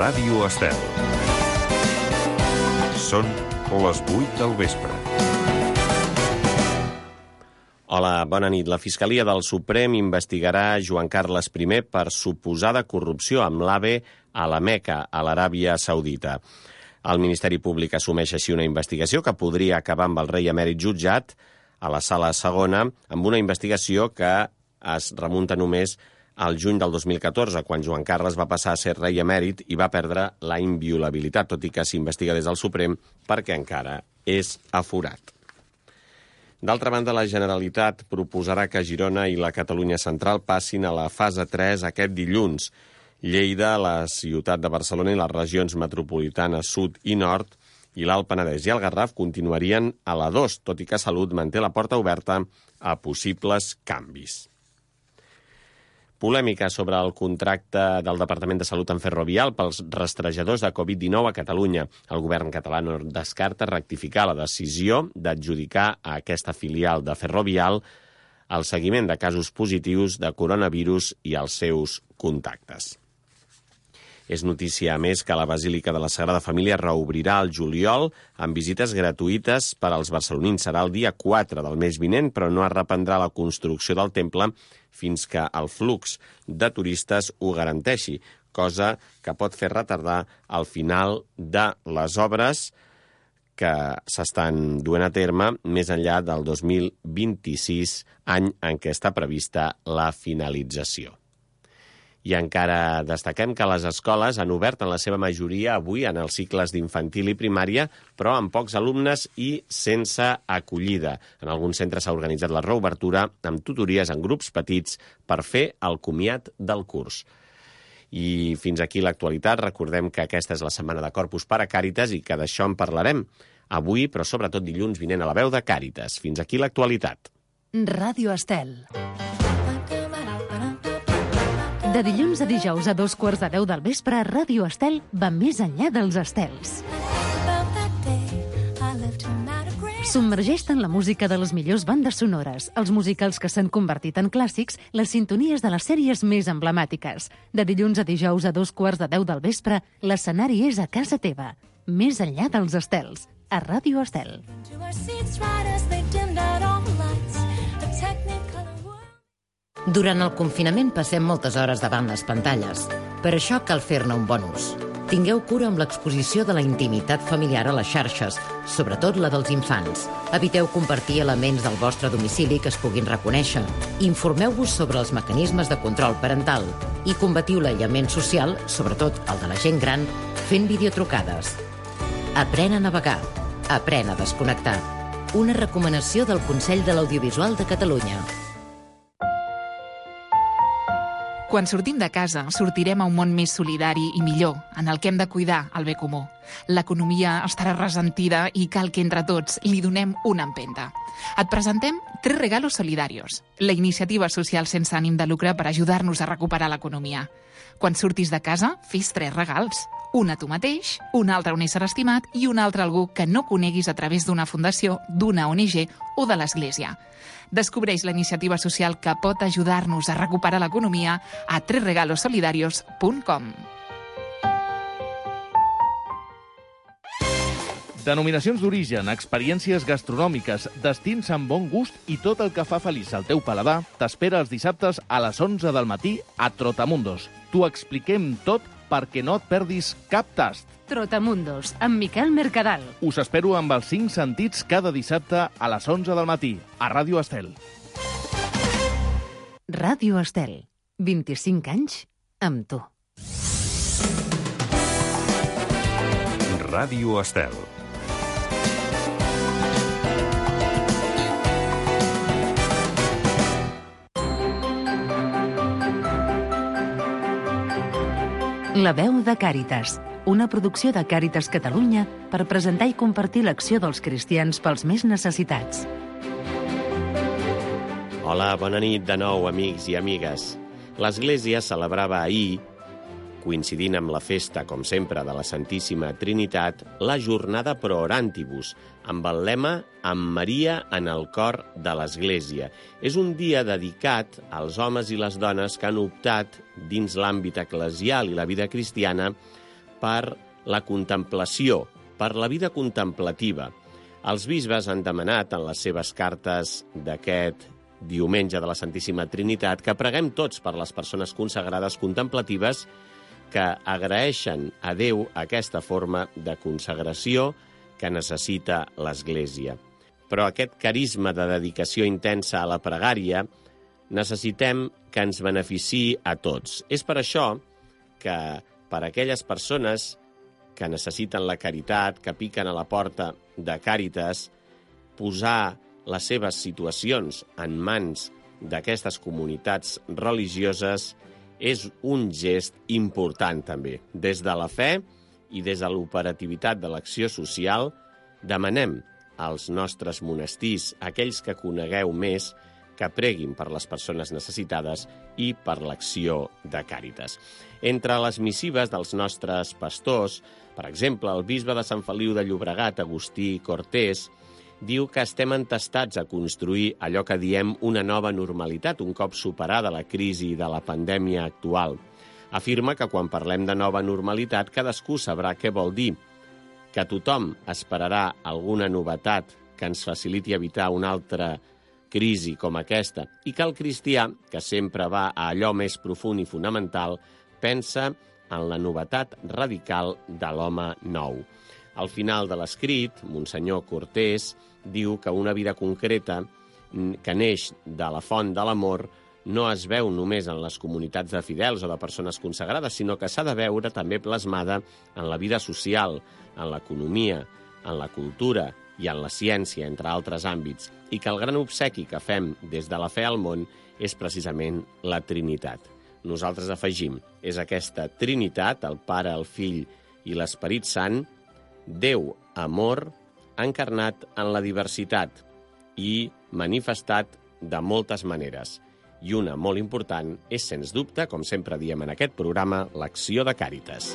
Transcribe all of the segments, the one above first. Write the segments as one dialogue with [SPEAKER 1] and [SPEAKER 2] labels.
[SPEAKER 1] Ràdio Estel. Són les 8 del vespre.
[SPEAKER 2] Hola, bona nit. La Fiscalia del Suprem investigarà Joan Carles I per suposada corrupció amb l'AVE a la Meca, a l'Aràbia Saudita. El Ministeri Públic assumeix així una investigació que podria acabar amb el rei emèrit jutjat a la sala segona, amb una investigació que es remunta només al juny del 2014, quan Joan Carles va passar a ser rei emèrit i va perdre la inviolabilitat, tot i que s'investiga des del Suprem perquè encara és aforat. D'altra banda, la Generalitat proposarà que Girona i la Catalunya Central passin a la fase 3 aquest dilluns. Lleida, la ciutat de Barcelona i les regions metropolitanes sud i nord i l'Alt Penedès i el Garraf continuarien a la 2, tot i que Salut manté la porta oberta a possibles canvis. Polèmica sobre el contracte del Departament de Salut en Ferrovial pels rastrejadors de Covid-19 a Catalunya. El govern català no descarta rectificar la decisió d'adjudicar a aquesta filial de Ferrovial el seguiment de casos positius de coronavirus i els seus contactes. És notícia, a més, que la Basílica de la Sagrada Família reobrirà al juliol amb visites gratuïtes per als barcelonins. Serà el dia 4 del mes vinent, però no es reprendrà la construcció del temple fins que el flux de turistes ho garanteixi, cosa que pot fer retardar el final de les obres que s'estan duent a terme més enllà del 2026, any en què està prevista la finalització. I encara destaquem que les escoles han obert en la seva majoria avui en els cicles d'infantil i primària, però amb pocs alumnes i sense acollida. En alguns centres s'ha organitzat la reobertura amb tutories en grups petits per fer el comiat del curs. I fins aquí l'actualitat. Recordem que aquesta és la setmana de Corpus para Càritas i que d'això en parlarem avui, però sobretot dilluns vinent a la veu de Càritas. Fins aquí l'actualitat.
[SPEAKER 3] Ràdio Estel. De dilluns a dijous a 2:15 del vespre, Ràdio Estel va més enllà dels estels. Submergeix-te en la música de les millors bandes sonores, els musicals que s'han convertit en clàssics, les sintonies de les sèries més emblemàtiques. De dilluns a dijous a 2:15 del vespre, l'escenari és a casa teva. Més enllà dels estels, a Ràdio Estel.
[SPEAKER 4] Durant el confinament passem moltes hores davant les pantalles. Per això cal fer-ne un bon ús. Tingueu cura amb l'exposició de la intimitat familiar a les xarxes, sobretot la dels infants. Eviteu compartir elements del vostre domicili que es puguin reconèixer. Informeu-vos sobre els mecanismes de control parental i combatiu l'aïllament social, sobretot el de la gent gran, fent videotrucades. Aprèn a navegar. Aprèn a desconnectar. Una recomanació del Consell de l'Audiovisual de Catalunya.
[SPEAKER 5] Quan sortim de casa, sortirem a un món més solidari i millor, en el que hem de cuidar el bé comú. L'economia estarà ressentida i cal que entre tots li donem una empenta. Et presentem 3 regalos solidarios, la iniciativa social sense ànim de lucre per ajudar-nos a recuperar l'economia. Quan surtis de casa, fes 3 regals. Un a tu mateix, un altre a un ésser estimat i un altre a algú que no coneguis a través d'una fundació, d'una ONG o de l'Església. Descobreix la iniciativa social que pot ajudar-nos a recuperar l'economia a 3regalosolidarios.com.
[SPEAKER 6] Denominacions d'origen, experiències gastronòmiques, destins amb bon gust i tot el que fa feliç al teu paladar t'espera els dissabtes a les 11 del matí a Trotamundos. T'ho expliquem tot perquè no et perdis cap tast.
[SPEAKER 3] Trotamundos, amb Miquel Mercadal.
[SPEAKER 6] Us espero amb els 5 sentits cada dissabte a les 11 del matí, a Ràdio Estel.
[SPEAKER 3] Ràdio Estel, 25 anys amb tu.
[SPEAKER 1] Ràdio Estel.
[SPEAKER 3] La veu de Càritas, una producció de Càritas Catalunya per presentar i compartir l'acció dels cristians pels més necessitats.
[SPEAKER 2] Hola, bona nit de nou, amics i amigues. L'Església celebrava ahir, coincidint amb la festa, com sempre, de la Santíssima Trinitat, la jornada Pro Orantibus, amb el lema «Amb Maria en el cor de l'Església». És un dia dedicat als homes i les dones que han optat, dins l'àmbit eclesial i la vida cristiana, per la contemplació, per la vida contemplativa. Els bisbes han demanat en les seves cartes d'aquest diumenge de la Santíssima Trinitat que preguem tots per les persones consagrades contemplatives que agraeixen a Déu aquesta forma de consagració que necessita l'Església. Però aquest carisma de dedicació intensa a la pregària necessitem que ens beneficiï a tots. És per això que per a aquelles persones que necessiten la caritat, que piquen a la porta de Càritas, posar les seves situacions en mans d'aquestes comunitats religioses és un gest important també. Des de la fe i des de l'operativitat de l'acció social demanem als nostres monestirs, aquells que conegueu més, que preguin per les persones necessitades i per l'acció de Càritas. Entre les missives dels nostres pastors, per exemple, el bisbe de Sant Feliu de Llobregat, Agustí Cortés, diu que estem entestats a construir allò que diem una nova normalitat, un cop superada la crisi de la pandèmia actual. Afirma que quan parlem de nova normalitat, cadascú sabrà què vol dir, que tothom esperarà alguna novetat que ens faciliti evitar una altra crisi com aquesta, i que el cristià, que sempre va a allò més profund i fonamental, pensa en la novetat radical de l'home nou. Al final de l'escrit, Monsenyor Cortés diu que una vida concreta que neix de la font de l'amor no es veu només en les comunitats de fidels o de persones consagrades, sinó que s'ha de veure també plasmada en la vida social, en l'economia, en la cultura i en la ciència, entre altres àmbits, i que el gran obsequi que fem des de la fe al món és precisament la Trinitat. Nosaltres afegim, és aquesta Trinitat, el Pare, el Fill i l'Esperit Sant, Déu, amor, encarnat en la diversitat i manifestat de moltes maneres. I una molt important és, sens dubte, com sempre diem en aquest programa, l'acció de Càritas.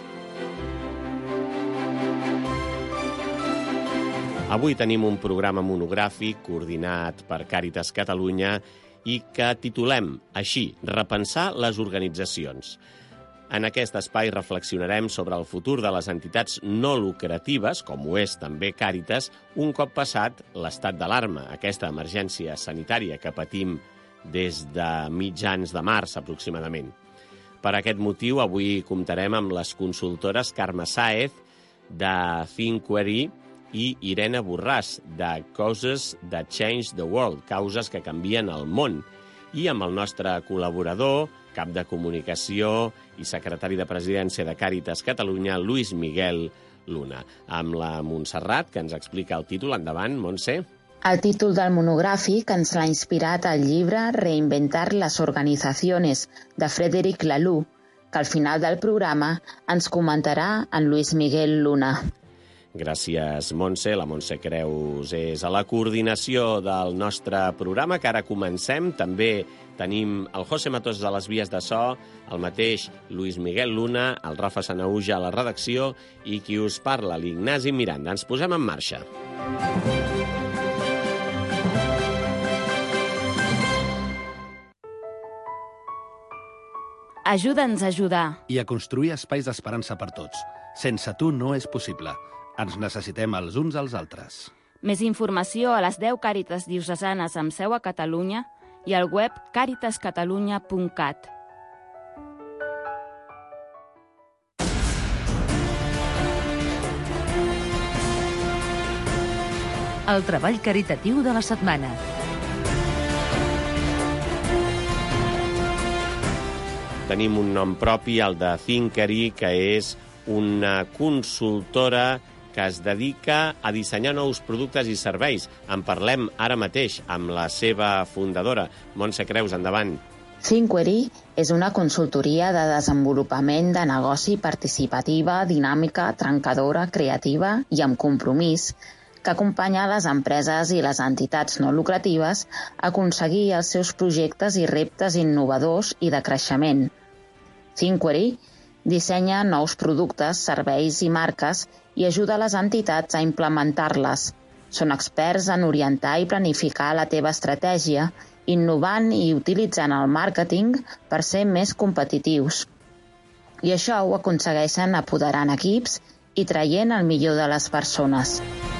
[SPEAKER 2] Avui tenim un programa monogràfic coordinat per Càritas Catalunya i que titulem així, Repensar les organitzacions. En aquest espai reflexionarem sobre el futur de les entitats no lucratives, com ho és també Càritas, un cop passat l'estat d'alarma, aquesta emergència sanitària que patim des de mitjans de març aproximadament. Per aquest motiu, avui comptarem amb les consultores Carme Sáez, de Thinquery, i Irene Borràs, de Causes That Change the World, causes que canvien el món, i amb el nostre col·laborador, cap de comunicació i secretari de presidència de Càritas Catalunya, Luis Miguel Luna. Amb la Montserrat, que ens explica el títol. Endavant, Montse.
[SPEAKER 7] El títol del monogràfic ens l'ha inspirat el llibre Reinventar las organizaciones, de Frederic Laloux, que al final del programa ens comentarà en Luis Miguel Luna.
[SPEAKER 2] Gràcies, Montse. La Montse Creus és a la coordinació del nostre programa, que ara comencem. També tenim el José Matos a les vies de so, el mateix Luis Miguel Luna, el Rafa Sanauja a la redacció i qui us parla, l'Ignasi Miranda. Ens posem en marxa.
[SPEAKER 8] Ajuda'ns a ajudar.
[SPEAKER 9] I a construir espais d'esperança per tots. Sense tu no és possible. Ens necessitem els uns als altres.
[SPEAKER 8] Més informació a les 10 Càritas diocesanes amb seu a Catalunya i al web caritascatalunya.cat.
[SPEAKER 3] El treball caritatiu de la setmana.
[SPEAKER 2] Tenim un nom propi, el de Thinquery, que és una consultora que es dedica a dissenyar nous productes i serveis. En parlem ara mateix amb la seva fundadora, Montse Creus, endavant.
[SPEAKER 7] Thinquery és una consultoria de desenvolupament de negoci participativa, dinàmica, trencadora, creativa i amb compromís, que acompanya les empreses i les entitats no lucratives a aconseguir els seus projectes i reptes innovadors i de creixement. Thinquery dissenya nous productes, serveis i marques i ajuda les entitats a implementar-les. Són experts en orientar i planificar la teva estratègia, innovant i utilitzant el màrqueting per ser més competitius. I això ho aconsegueixen apoderant equips i traient el millor de les persones.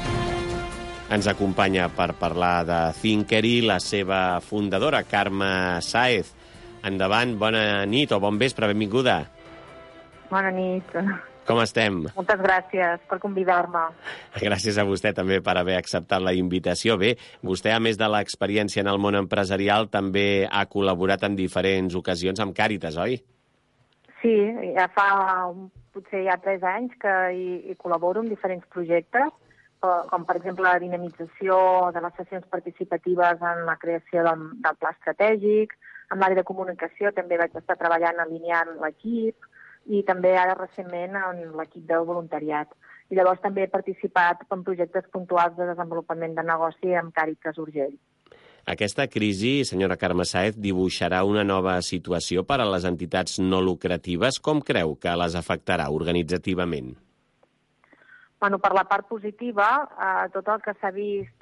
[SPEAKER 2] Ens acompanya per parlar de Thinkery la seva fundadora, Carme Sáez. Endavant, bona nit o bon vespre, benvinguda.
[SPEAKER 10] Bona nit.
[SPEAKER 2] Com estem?
[SPEAKER 10] Moltes gràcies per convidar-me.
[SPEAKER 2] Gràcies a vostè també per haver acceptat la invitació. Bé, vostè, a més de l'experiència en el món empresarial, també ha col·laborat en diferents ocasions amb Càritas, oi?
[SPEAKER 10] Sí, ja fa potser ja 3 anys que hi col·laboro en diferents projectes, com per exemple la dinamització de les sessions participatives en la creació del pla estratègic. En l'àrea de comunicació també vaig estar treballant alineant l'equip i també ara recentment en l'equip de voluntariat. I llavors també he participat en projectes puntuals de desenvolupament de negoci amb Càritas Urgell.
[SPEAKER 2] Aquesta crisi, senyora Carme Sáez, dibuixarà una nova situació per a les entitats no lucratives. Com creu que les afectarà organitzativament?
[SPEAKER 10] Bueno, per la part positiva, tot el que s'ha vist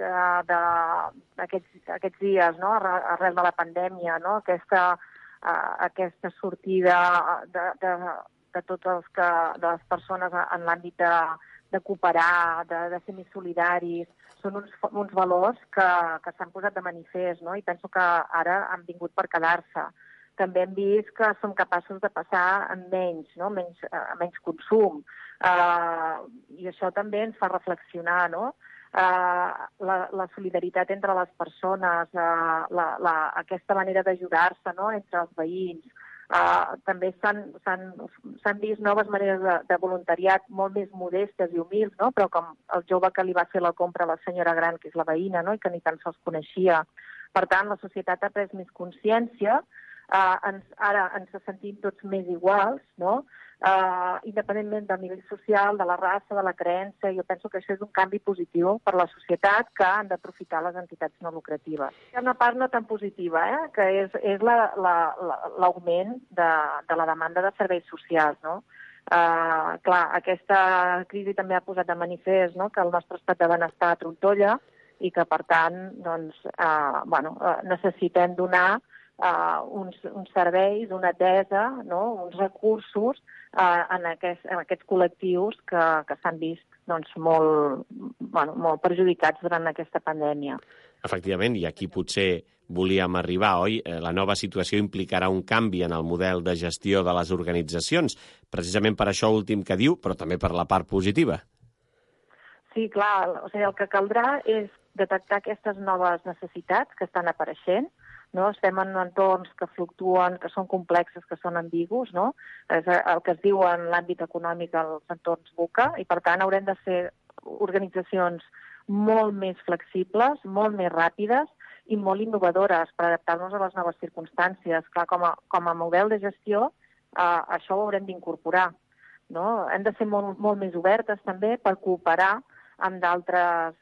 [SPEAKER 10] aquests dies, no? Arrel de la pandèmia, no? Aquesta sortida de totes les persones en l'àmbit de cooperar, de ser més solidaris, són uns valors que s'han posat de manifest, no? I penso que ara han vingut per quedar-se. També hem vist que som capaços de passar amb menys consum. I això també ens fa reflexionar, no? La solidaritat entre les persones, aquesta manera d'ajudar-se, no? Entre els veïns. També s'han vist noves maneres de voluntariat molt més modestes i humils, no? Però com el jove que li va fer la compra a la senyora gran, que és la veïna, no? I que ni tan sols coneixia. Per tant, la societat ha pres més consciència. Ara ens sentim tots més iguals, no? Independentment del nivell social, de la raça, de la creença. Jo penso que això és un canvi positiu per la societat que han d'aprofitar les entitats no lucratives. Hi ha una part no tan positiva, que és l'augment de la demanda de serveis socials, no? Clar, aquesta crisi també ha posat de manifest, no?, que el nostre estat de benestar trontolla i que, per tant, necessitem donar uns serveis, una atesa, no?, uns recursos en aquests col·lectius que s'han vist molt perjudicats durant aquesta pandèmia.
[SPEAKER 2] Efectivament, i aquí potser volíem arribar, oi? La nova situació implicarà un canvi en el model de gestió de les organitzacions, precisament per això últim que diu, però també per la part positiva.
[SPEAKER 10] Sí, clar, o sigui, el que caldrà és detectar aquestes noves necessitats que estan apareixent, no? Estem en entorns que fluctuen, que són complexes, que són ambigus, no? És el que es diu en l'àmbit econòmic els entorns VUCA, i per tant haurem de ser organitzacions molt més flexibles, molt més ràpides i molt innovadores per adaptar-nos a les noves circumstàncies. Clar, com a model de gestió, això ho haurem d'incorporar, no? Hem de ser molt més obertes també per cooperar amb d'altres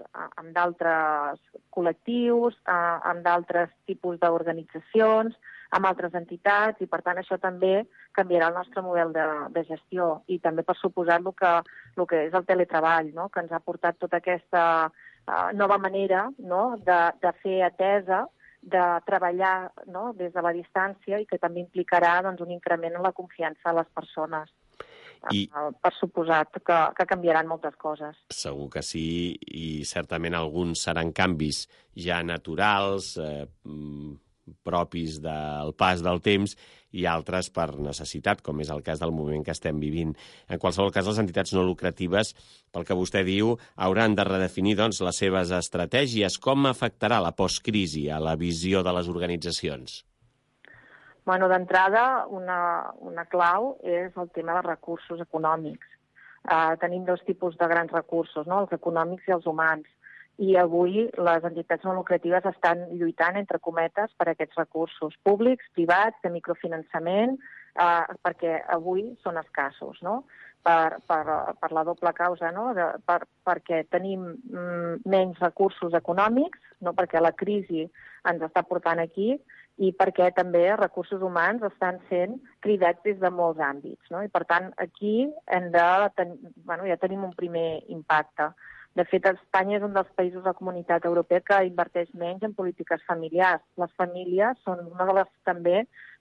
[SPEAKER 10] col·lectius, amb d'altres tipus d'organitzacions, amb altres entitats, i per tant això també canviarà el nostre model de gestió. I també, per suposat, el que és el teletreball, no?, que ens ha portat tota aquesta nova manera, no?, de fer atesa, de treballar, no?, des de la distància, i que també implicarà un increment en la confiança de les persones. Per suposat que canviaran moltes coses.
[SPEAKER 2] Segur que sí, i certament alguns seran canvis ja naturals, propis del pas del temps, i altres per necessitat, com és el cas del moment que estem vivint. En qualsevol cas, les entitats no lucratives, pel que vostè diu, hauran de redefinir les seves estratègies. Com afectarà la postcrisi a la visió de les organitzacions?
[SPEAKER 10] Bueno, d'entrada, una clau és el tema dels recursos econòmics. Tenim 2 tipus de grans recursos, no?, els econòmics i els humans. I avui les entitats no lucratives estan lluitant, entre cometes, per aquests recursos públics, privats, de microfinançament, perquè avui són escassos, no?, per la doble causa, no?, perquè tenim menys recursos econòmics, no?, perquè la crisi ens està portant aquí, i perquè també recursos humans estan sent cridats des de molts àmbits, no? I per tant, aquí ja tenim un primer impacte. De fet, Espanya és un dels països de la Comunitat Europea que inverteix menys en polítiques familiars. Les famílies són una de les també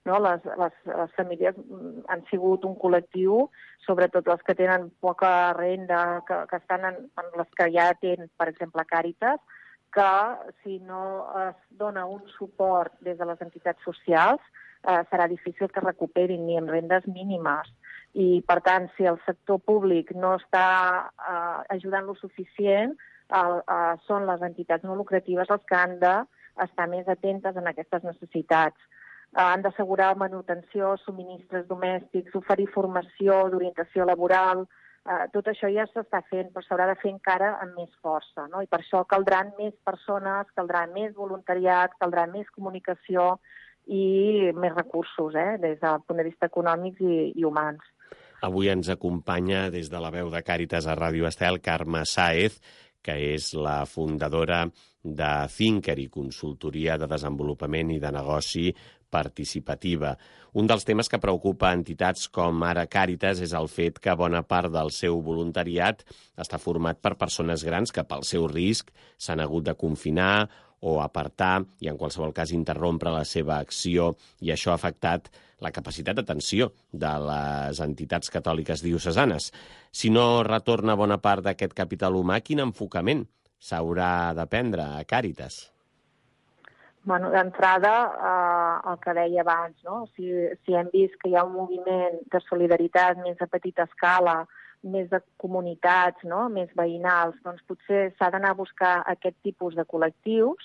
[SPEAKER 10] no? Les famílies han sigut un col·lectiu, sobretot els que tenen poca renda, que estan en les que ja tenen, per exemple, Càritas, que si no es dona un suport des de les entitats socials, serà difícil que recuperin ni amb rendes mínimes. I, per tant, si el sector públic no està ajudant lo suficient, són les entitats no lucratives els que han d'estar més atentes en aquestes necessitats. Han d'assegurar manutenció, subministres domèstics, oferir formació d'orientació laboral. Tot això ja s'està fent, però s'haurà de fer encara amb més força, no? I per això caldran més persones, caldrà més voluntariat, caldrà més comunicació i més recursos, des del punt de vista econòmics i humans.
[SPEAKER 2] Avui ens acompanya des de la veu de Càritas a Ràdio Estel, Carme Sáez, que és la fundadora de Thinkery, consultoria de desenvolupament i de negoci participativa. Un dels temes que preocupa entitats com ara Càritas és el fet que bona part del seu voluntariat està format per persones grans que pel seu risc s'han hagut de confinar o apartar i en qualsevol cas interrompre la seva acció, i això ha afectat la capacitat d'atenció de les entitats catòliques diocesanes. Si no retorna bona part d'aquest capital humà, quin enfocament s'haurà de prendre a Càritas?
[SPEAKER 10] Bueno, d'entrada, el que deia abans, no? Si hem vist que hi ha un moviment de solidaritat més a petita escala, més de comunitats, no? Més veïnals, doncs potser s'ha d'anar a buscar aquest tipus de col·lectius.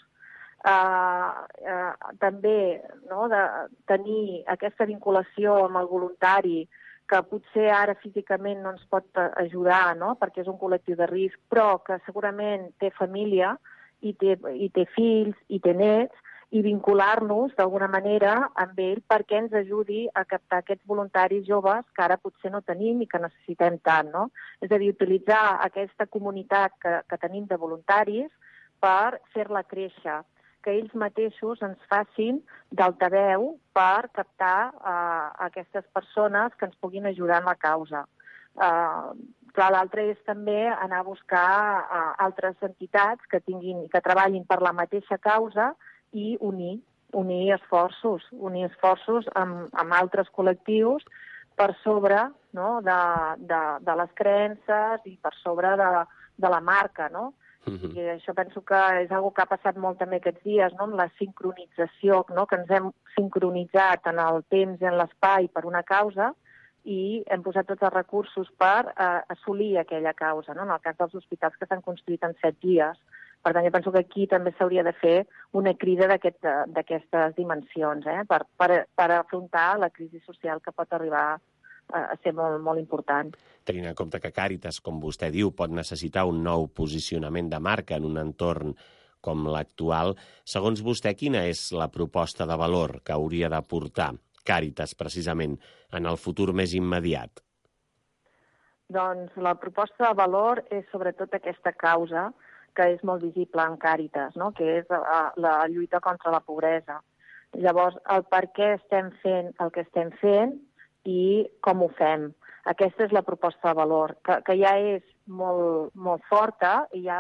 [SPEAKER 10] També, no? De tenir aquesta vinculació amb el voluntari, que potser ara físicament no ens pot ajudar, no? Perquè és un col·lectiu de risc, però que segurament té família i té fills i té nets, i vincular-nos d'alguna manera amb ell perquè ens ajudi a captar aquests voluntaris joves que ara potser no tenim i que necessitem tant, no? És a dir, utilitzar aquesta comunitat que tenim de voluntaris per fer-la créixer, que ells mateixos ens facin d'altaveu per captar aquestes persones que ens puguin ajudar en la causa. Clar, l'altre és també anar a buscar altres entitats que treballin per la mateixa causa i unir esforços amb altres col·lectius per sobre, no? de les creences i per sobre de la marca, no? I això penso que és una cosa que ha passat molt també aquests dies, no? Amb la sincronització, no? Que ens hem sincronitzat en el temps i en l'espai per una causa i hem posat tots els recursos per assolir aquella causa, no? En el cas dels hospitals que s'han construït en 7 dies. Per tant, jo penso que aquí també s'hauria de fer una crida d'aquestes dimensions, per afrontar la crisi social que pot arribar a ser molt, molt important.
[SPEAKER 2] Tenint en compte que Càritas, com vostè diu, pot necessitar un nou posicionament de marca en un entorn com l'actual, segons vostè, quina és la proposta de valor que hauria d'aportar Càritas, precisament, en el futur més immediat?
[SPEAKER 10] Doncs la proposta de valor és sobretot aquesta causa que és molt visible en Càritas, no? Que és la lluita contra la pobresa. Llavors, el per què estem fent el que estem fent i com ho fem. Aquesta és la proposta de valor, que ja és molt, molt forta i ja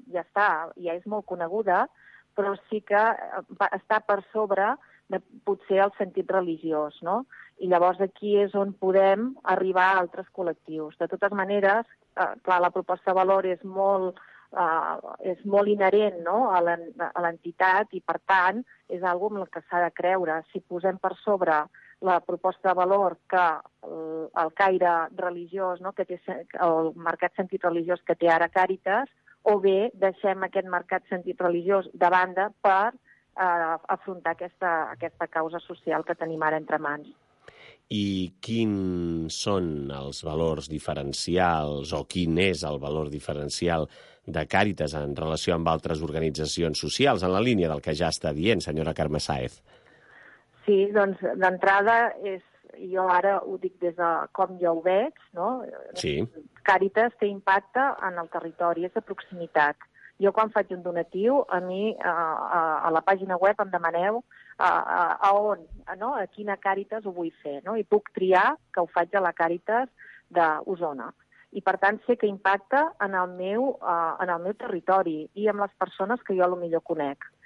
[SPEAKER 10] és molt coneguda, però sí que està per sobre de potser el sentit religiós, no? I llavors aquí és on podem arribar a altres col·lectius. De totes maneres, clar, la proposta de valor és molt inherent, no? a l'entitat i, per tant, és una cosa en la que s'ha de creure. Si posem per sobre la proposta de valor que el caire religiós, no? Que té el marcat sentit religiós que té ara Càritas, o bé deixem aquest marcat sentit religiós de banda per afrontar aquesta causa social que tenim ara entre mans.
[SPEAKER 2] I quins són els valors diferencials o quin és el valor diferencial de Càritas en relació amb altres organitzacions socials, en la línia del que ja està dient, senyora Carme Sáez?
[SPEAKER 10] Sí, doncs d'entrada jo ara ho dic des de com jo ho veig, no?
[SPEAKER 2] Sí.
[SPEAKER 10] Càritas té impacte en el territori, és de proximitat. Jo quan faig un donatiu, a mi a la pàgina web em demaneu a on, no? A quina Càritas ho vull fer, no? I puc triar que ho faig a la Càritas d'Osona. I per tant sé que impacta en el meu territori i amb les persones que jo potser conec.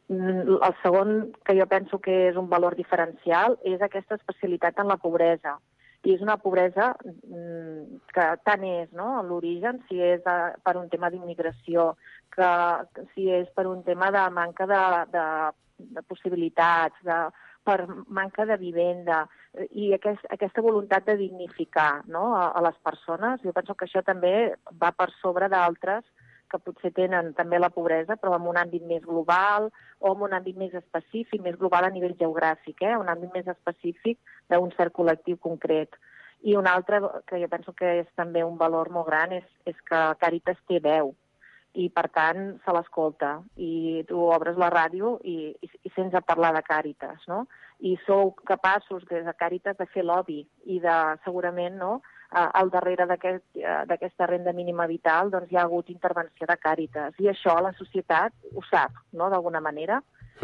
[SPEAKER 10] El segon, que jo penso que és un valor diferencial, és aquesta especialitat en la pobresa. I és una pobresa que tant és, no?, l'origen, si és per un tema d'immigració, que si és per un tema de manca de possibilitats, per manca de vivenda, i aquesta voluntat de dignificar, no?, a les persones. Jo penso que això també va per sobre d'altres que potser tenen també la pobresa, però en un àmbit més global o en un àmbit més específic, més global a nivell geogràfic, un àmbit més específic d'un cert col·lectiu concret. I un altre, que jo penso que és també un valor molt gran, és que Càritas té veu i, per tant, se l'escolta. I tu obres la ràdio i sents a parlar de Càritas, no? I sou capaços, des de Càritas, de fer lobby i de, segurament, no?, al darrere d'aquesta renda mínima vital doncs hi ha hagut intervenció de Càritas. I això la societat ho sap, no?, d'alguna manera,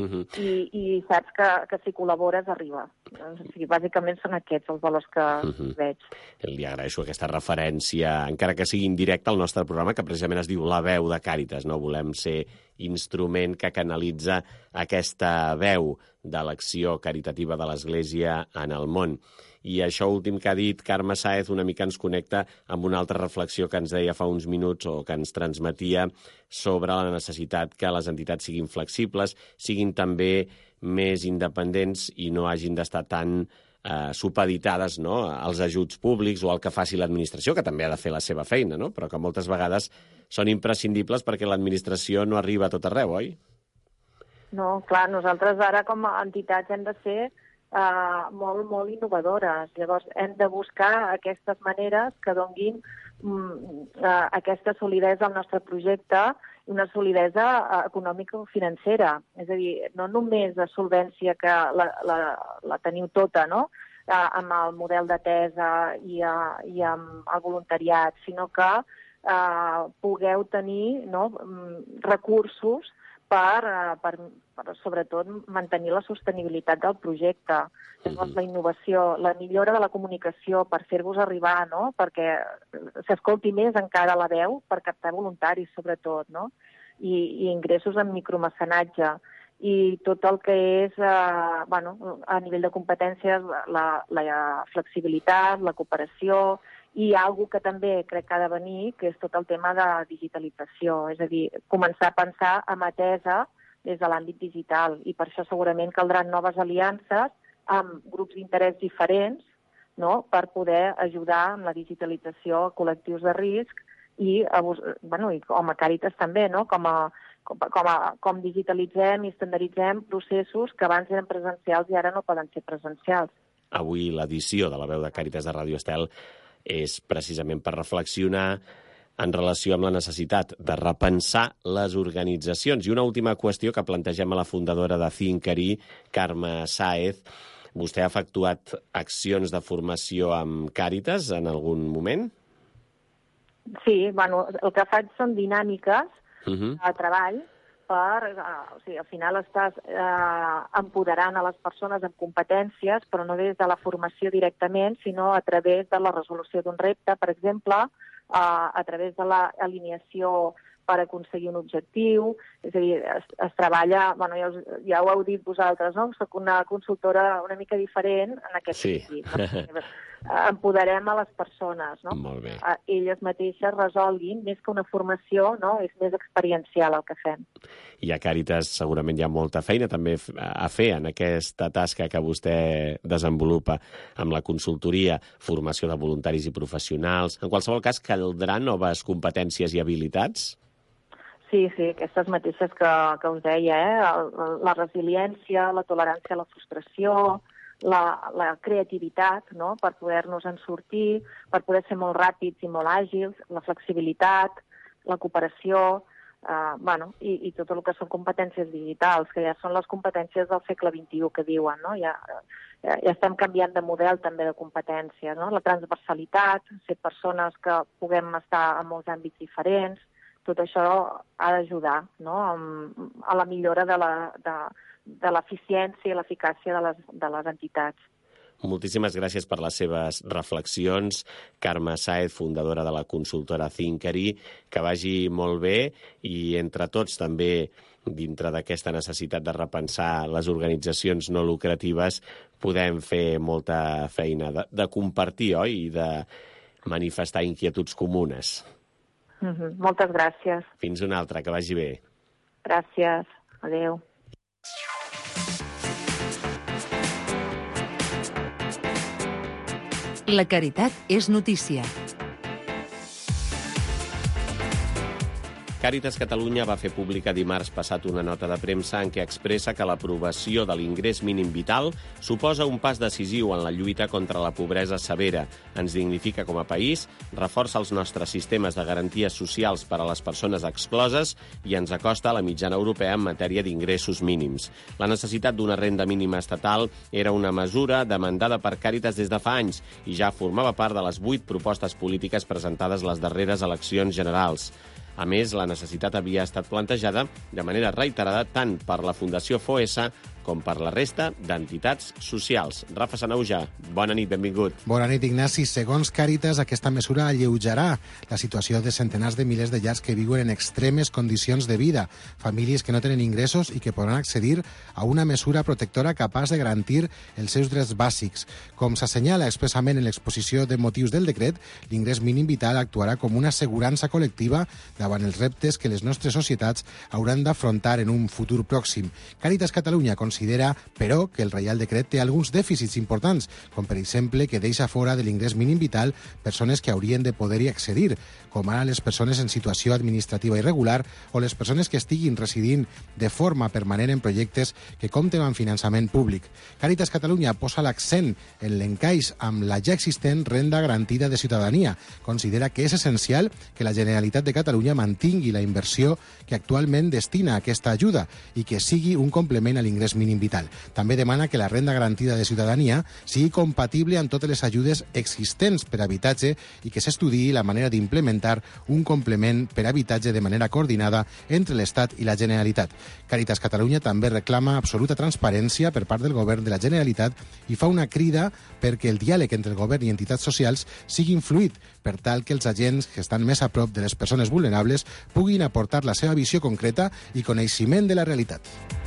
[SPEAKER 10] i saps que si col·labores arriba. O sigui, bàsicament són aquests els valors que veig.
[SPEAKER 2] Li agraeixo aquesta referència, encara que sigui indirecta, al nostre programa, que precisament es diu La veu de Càritas. No volem ser instrument que canalitza aquesta veu de l'acció caritativa de l'Església en el món. I això últim que ha dit Carme Sáez una mica ens connecta amb una altra reflexió que ens deia fa uns minuts o que ens transmetia sobre la necessitat que les entitats siguin flexibles, siguin també més independents i no hagin d'estar tan supeditades, no?, als ajuts públics o al que faci l'administració, que també ha de fer la seva feina, no?, però que moltes vegades són imprescindibles perquè l'administració no arriba a tot arreu, oi?
[SPEAKER 10] No, clar, nosaltres ara com a entitats hem de ser molt, molt innovadores. Llavors, hem de buscar aquestes maneres que donguin aquesta solidesa al nostre projecte, una solidesa econòmica o financera. És a dir, no només de solvència que la teniu tota, no?, amb el model d'atesa i amb el voluntariat, sinó que pugueu tenir, no?, recursos per sobretot mantenir la sostenibilitat del projecte. Llavors, la innovació, la millora de la comunicació per fer-vos arribar, no?, perquè s'escolti més encara la veu, per captar voluntaris, sobretot, no?, i ingressos en micromecenatge. I tot el que és, a nivell de competències, la flexibilitat, la cooperació, i algo que també crec que ha de venir, que és tot el tema de digitalització, és a dir, començar a pensar en atesa des de l'àmbit digital, i per això segurament caldran noves aliances amb grups d'interès diferents, no?, per poder ajudar en la digitalització a col·lectius de risc i com a Càritas també, no?, com digitalitzem i estandarditzem processos que abans eren presencials i ara no poden ser presencials.
[SPEAKER 2] Avui l'edició de La veu de Càritas de Ràdio Estel és precisament per reflexionar en relació amb la necessitat de repensar les organitzacions. I una última qüestió que plantegem a la fundadora de Thinkary, Carme Sáez. Vostè ha efectuat accions de formació amb Càritas en algun moment?
[SPEAKER 10] Sí, el que faig són dinàmiques de treball o sigui, al final estàs empoderant a les persones amb competències, però no des de la formació directament, sinó a través de la resolució d'un repte, per exemple, a través de l'alineació per aconseguir un objectiu. És a dir, es treballa, ja ho heu dit vosaltres, no? Soc una consultora una mica diferent en aquest sentit. No? Empoderem a les persones, no?
[SPEAKER 2] Molt bé.
[SPEAKER 10] Elles mateixes resolguin, més que una formació, no? És més experiencial el que fem.
[SPEAKER 2] I a Càritas segurament hi ha molta feina també a fer en aquesta tasca que vostè desenvolupa amb la consultoria, formació de voluntaris i professionals. En qualsevol cas, caldran noves competències i habilitats?
[SPEAKER 10] Sí, aquestes mateixes que us deia, la resiliència, la tolerància a la frustració, la creativitat, no?, per poder-nos en sortir, per poder ser molt ràpids i molt àgils, la flexibilitat, la cooperació, i tot el que són competències digitals, que ja són les competències del segle XXI que diuen, no? Ja estem canviant de model també de competències, no? La transversalitat, ser persones que puguem estar en molts àmbits diferents, tot això ha d'ajudar, no?, a la millora de l'eficiència i l'eficàcia de les entitats.
[SPEAKER 2] Moltíssimes gràcies per les seves reflexions. Carme Sáez, fundadora de la consultora Thinkery, que vagi molt bé i entre tots també, dintre d'aquesta necessitat de repensar les organitzacions no lucratives, podem fer molta feina de compartir, oi? I de manifestar inquietuds comunes.
[SPEAKER 10] Moltes gràcies.
[SPEAKER 2] Fins una altra, que vagi bé.
[SPEAKER 10] Gràcies. Adéu.
[SPEAKER 3] La caritat és notícia.
[SPEAKER 2] Càritas Catalunya va fer pública dimarts passat una nota de premsa en què expressa que l'aprovació de l'ingrés mínim vital suposa un pas decisiu en la lluita contra la pobresa severa, ens dignifica com a país, reforça els nostres sistemes de garanties socials per a les persones excloses i ens acosta a la mitjana europea en matèria d'ingressos mínims. La necessitat d'una renda mínima estatal era una mesura demandada per Càritas des de fa anys i ja formava part de les 8 propostes polítiques presentades les darreres eleccions generals. A més, la necessitat havia estat plantejada de manera reiterada tant per la Fundació FOESA com per la resta d'entitats socials. Rafa Sanauja, bona nit, benvingut.
[SPEAKER 11] Bona nit, Ignasi. Segons Càritas, aquesta mesura alleujarà la situació de centenars de milers de llars que viuen en extremes condicions de vida, famílies que no tenen ingressos i que podran accedir a una mesura protectora capaç de garantir els seus drets bàsics. Com s'assenyala expressament en l'exposició de motius del decret, l'ingrés mínim vital actuarà com una assegurança col·lectiva davant els reptes que les nostres societats hauran d'afrontar en un futur pròxim. Càritas Catalunya considera, però, que el Reial Decret té alguns dèficits importants, com per exemple que deixa fora de l'ingrés mínim vital persones que haurien de poder-hi accedir, com ara les persones en situació administrativa irregular o les persones que estiguin residint de forma permanent en projectes que compten amb finançament públic. Càritas Catalunya posa l'accent en l'encaix amb la ja existent renda garantida de ciutadania. Considera que és essencial que la Generalitat de Catalunya mantingui la inversió que actualment destina a aquesta ajuda i que sigui un complement a l'ingrés mínim vital. També demana que la renda garantida de ciutadania sigui compatible amb totes les ajudes existents per habitatge i que s'estudiï la manera d'implementar un complement per habitatge de manera coordinada entre l'Estat i la Generalitat. Càritas Catalunya també reclama absoluta transparència per part del govern de la Generalitat i fa una crida perquè el diàleg entre el govern i entitats socials sigui fluid per tal que els agents que estan més a prop de les persones vulnerables puguin aportar la seva visió concreta i coneixement de la realitat.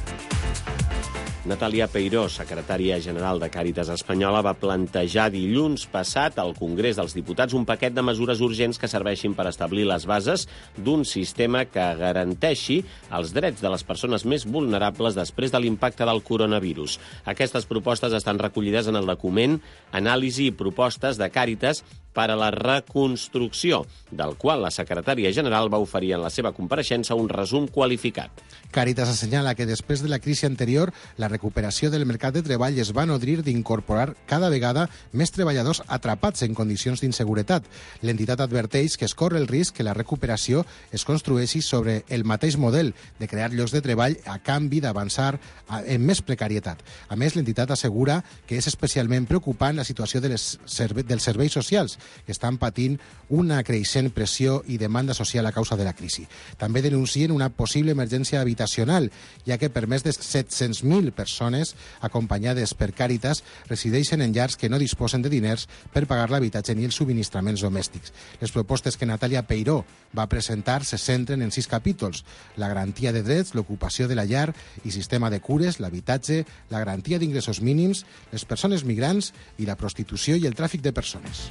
[SPEAKER 2] Natàlia Peiró, secretària general de Càritas Espanyola, va plantejar dilluns passat al Congrés dels Diputats un paquet de mesures urgents que serveixin per establir les bases d'un sistema que garanteixi els drets de les persones més vulnerables després de l'impacte del coronavirus. Aquestes propostes estan recollides en el document Anàlisi i propostes de Càritas per a la reconstrucció, del qual la secretària general va oferir en la seva compareixença un resum qualificat.
[SPEAKER 11] Càritas assenyala que després de la crisi anterior, la recuperació del mercat de treball es va nodrir d'incorporar cada vegada més treballadors atrapats en condicions d'inseguretat. L'entitat adverteix que es corre el risc que la recuperació es construeixi sobre el mateix model de crear llocs de treball a canvi d'avançar en més precarietat. A més, l'entitat assegura que és especialment preocupant la situació dels serveis socials, que estan patint una creixent pressió i demanda social a causa de la crisi. També denuncien una possible emergència habitacional, ja que per més de 700.000 persones acompanyades per Càritas resideixen en llars que no disposen de diners per pagar l'habitatge ni els subministraments domèstics. Les propostes que Natàlia Peiró va presentar se centren en 6 capítols: la garantia de drets, l'ocupació de la llar i sistema de cures, l'habitatge, la garantia d'ingressos mínims, les persones migrants i la prostitució i el tràfic de persones.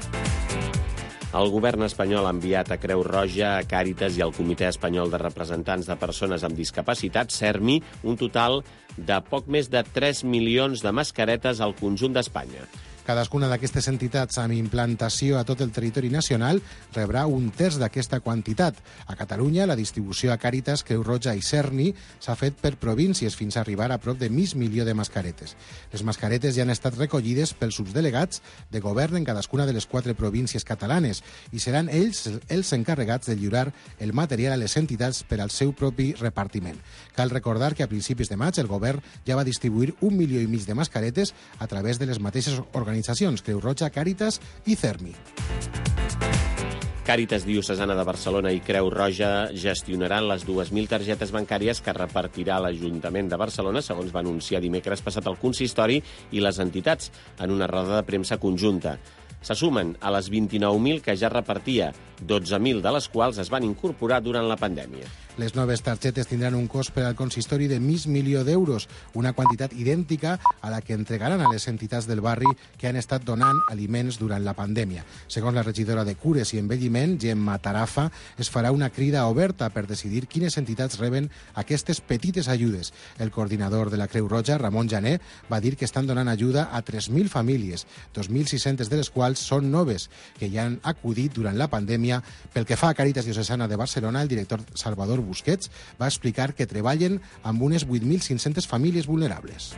[SPEAKER 2] El govern espanyol ha enviat a Creu Roja, a Càritas i al Comitè Espanyol de Representants de Persones amb Discapacitat, CERMI, un total de poc més de 3 milions de mascaretes al conjunt d'Espanya.
[SPEAKER 11] Cadascuna d'aquestes entitats amb implantació a tot el territori nacional rebrà un terç d'aquesta quantitat. A Catalunya, la distribució a Càritas, Creu Roja i CERMI s'ha fet per províncies fins a arribar a prop de mig milió de mascaretes. Les mascaretes ja han estat recollides pels subdelegats de govern en cadascuna de les 4 províncies catalanes i seran ells els encarregats de lliurar el material a les entitats per al seu propi repartiment. Cal recordar que a principis de maig el govern ja va distribuir 1,5 milió de mascaretes a través de les mateixes organitzacions Creu Roja, Càritas i CERMI.
[SPEAKER 2] Càritas Diocesana de Barcelona i Creu Roja gestionaran les 2.000 targetes bancàries que repartirà l'Ajuntament de Barcelona, segons va anunciar dimecres passat el consistori i les entitats en una roda de premsa conjunta. Se sumen a les 29.000 que ja repartia, 12.000 de les quals es van incorporar durant la pandèmia.
[SPEAKER 11] Les noves targetes tindran un cost per al consistori de $500.000, una quantitat idèntica a la que entregaran a les entitats del barri que han estat donant aliments durant la pandèmia. Segons la regidora de Cures i Envelliment, Gemma Tarafa, es farà una crida oberta per decidir quines entitats reben aquestes petites ajudes. El coordinador de la Creu Roja, Ramon Jané, va dir que estan donant ajuda a 3.000 famílies, 2.600 de les quals són noves, que ja han acudit durant la pandèmia. Pel que fa a Càritas Diocesana de Barcelona, el director Salvador Busquets va explicar que treballen amb unes 8.500 famílies vulnerables.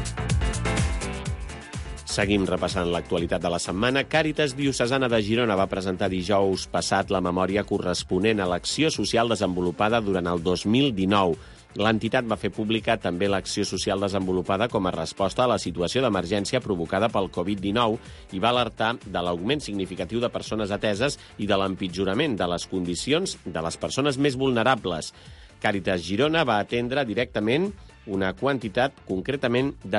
[SPEAKER 2] Seguim repassant l'actualitat de la setmana. Càritas Diocesana de Girona va presentar dijous passat la memòria corresponent a l'acció social desenvolupada durant el 2019. L'entitat va fer pública també l'acció social desenvolupada com a resposta a la situació d'emergència provocada pel Covid-19 i va alertar de l'augment significatiu de persones ateses i de l'empitjorament de les condicions de les persones més vulnerables. Càritas Girona va atendre directament una quantitat, concretament, de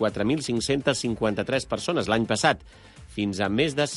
[SPEAKER 2] 24.553 persones l'any passat. Fins a més de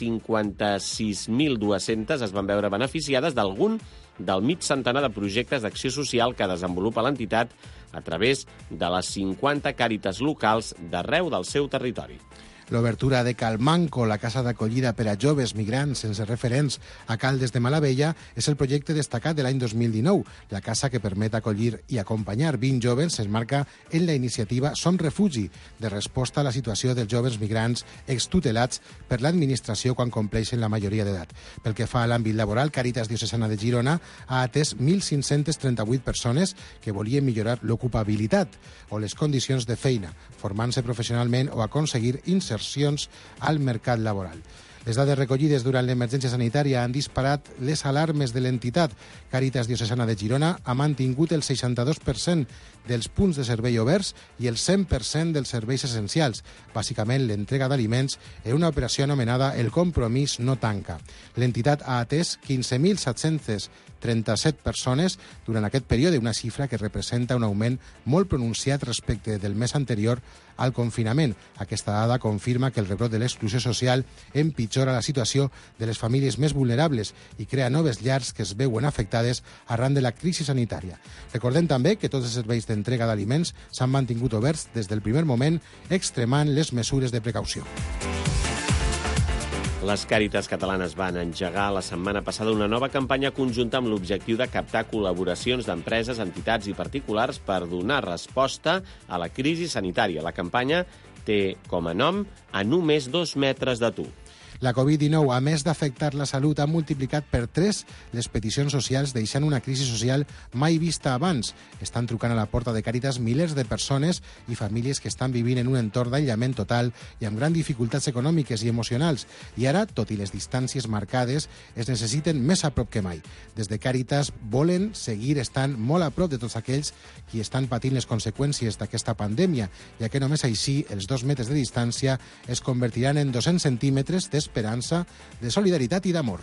[SPEAKER 2] 56.200 es van veure beneficiades d'algun del mig centenar de projectes d'acció social que desenvolupa l'entitat a través de les 50 càritas locals d'arreu del seu territori.
[SPEAKER 11] L'obertura de Calmanco, la casa d'acollida per a joves migrants sense referents a Caldes de Malavella, és el projecte destacat de l'any 2019. La casa, que permet acollir i acompanyar 20 joves, s'enmarca en la iniciativa Som Refugi, de resposta a la situació dels joves migrants extutelats per l'administració quan compleixen la majoria d'edat. Pel que fa a l'àmbit laboral, Càritas Diocesana de Girona ha atès 1.538 persones que volien millorar l'ocupabilitat o les condicions de feina, formant-se professionalment o aconseguir insercions al mercat laboral. Les dades recollides durant l'emergència sanitària han disparat les alarmes de l'entitat. Càritas Diocesana de Girona ha mantingut el 62% dels punts de servei oberts i el 100% dels serveis essencials, bàsicament l'entrega d'aliments en una operació anomenada El Compromís no tanca. L'entitat ha atès 15.737 persones durant aquest període, una xifra que representa un augment molt pronunciat respecte del mes anterior al confinament. Aquesta dada confirma que el rebrot de l'exclusió social empitjora la situació de les famílies més vulnerables i crea noves llars que es veuen afectades arran de la crisi sanitària. Recordem també que tots els serveis d'entrega d'aliments s'han mantingut oberts des del primer moment, extremant les mesures de precaució.
[SPEAKER 2] Les Càritas catalanes van engegar la setmana passada una nova campanya conjunta amb l'objectiu de captar col·laboracions d'empreses, entitats i particulars per donar resposta a la crisi sanitària. La campanya té com a nom A només 2 metres de tu.
[SPEAKER 11] La Covid-19, a més d'afectar la salut, ha multiplicat per 3 les peticions socials, deixant una crisi social mai vista abans. Estan trucant a la porta de Càritas milers de persones i famílies que estan vivint en un entorn d'aïllament total i amb grans dificultats econòmiques i emocionals. I ara, tot i les distàncies marcades, es necessiten més a prop que mai. Des de Càritas volen seguir estant molt a prop de tots aquells qui estan patint les conseqüències d'aquesta pandèmia, ja que només així els 2 metres de distància es convertiran en 200 centímetres d'esperança, de solidaritat i d'amor.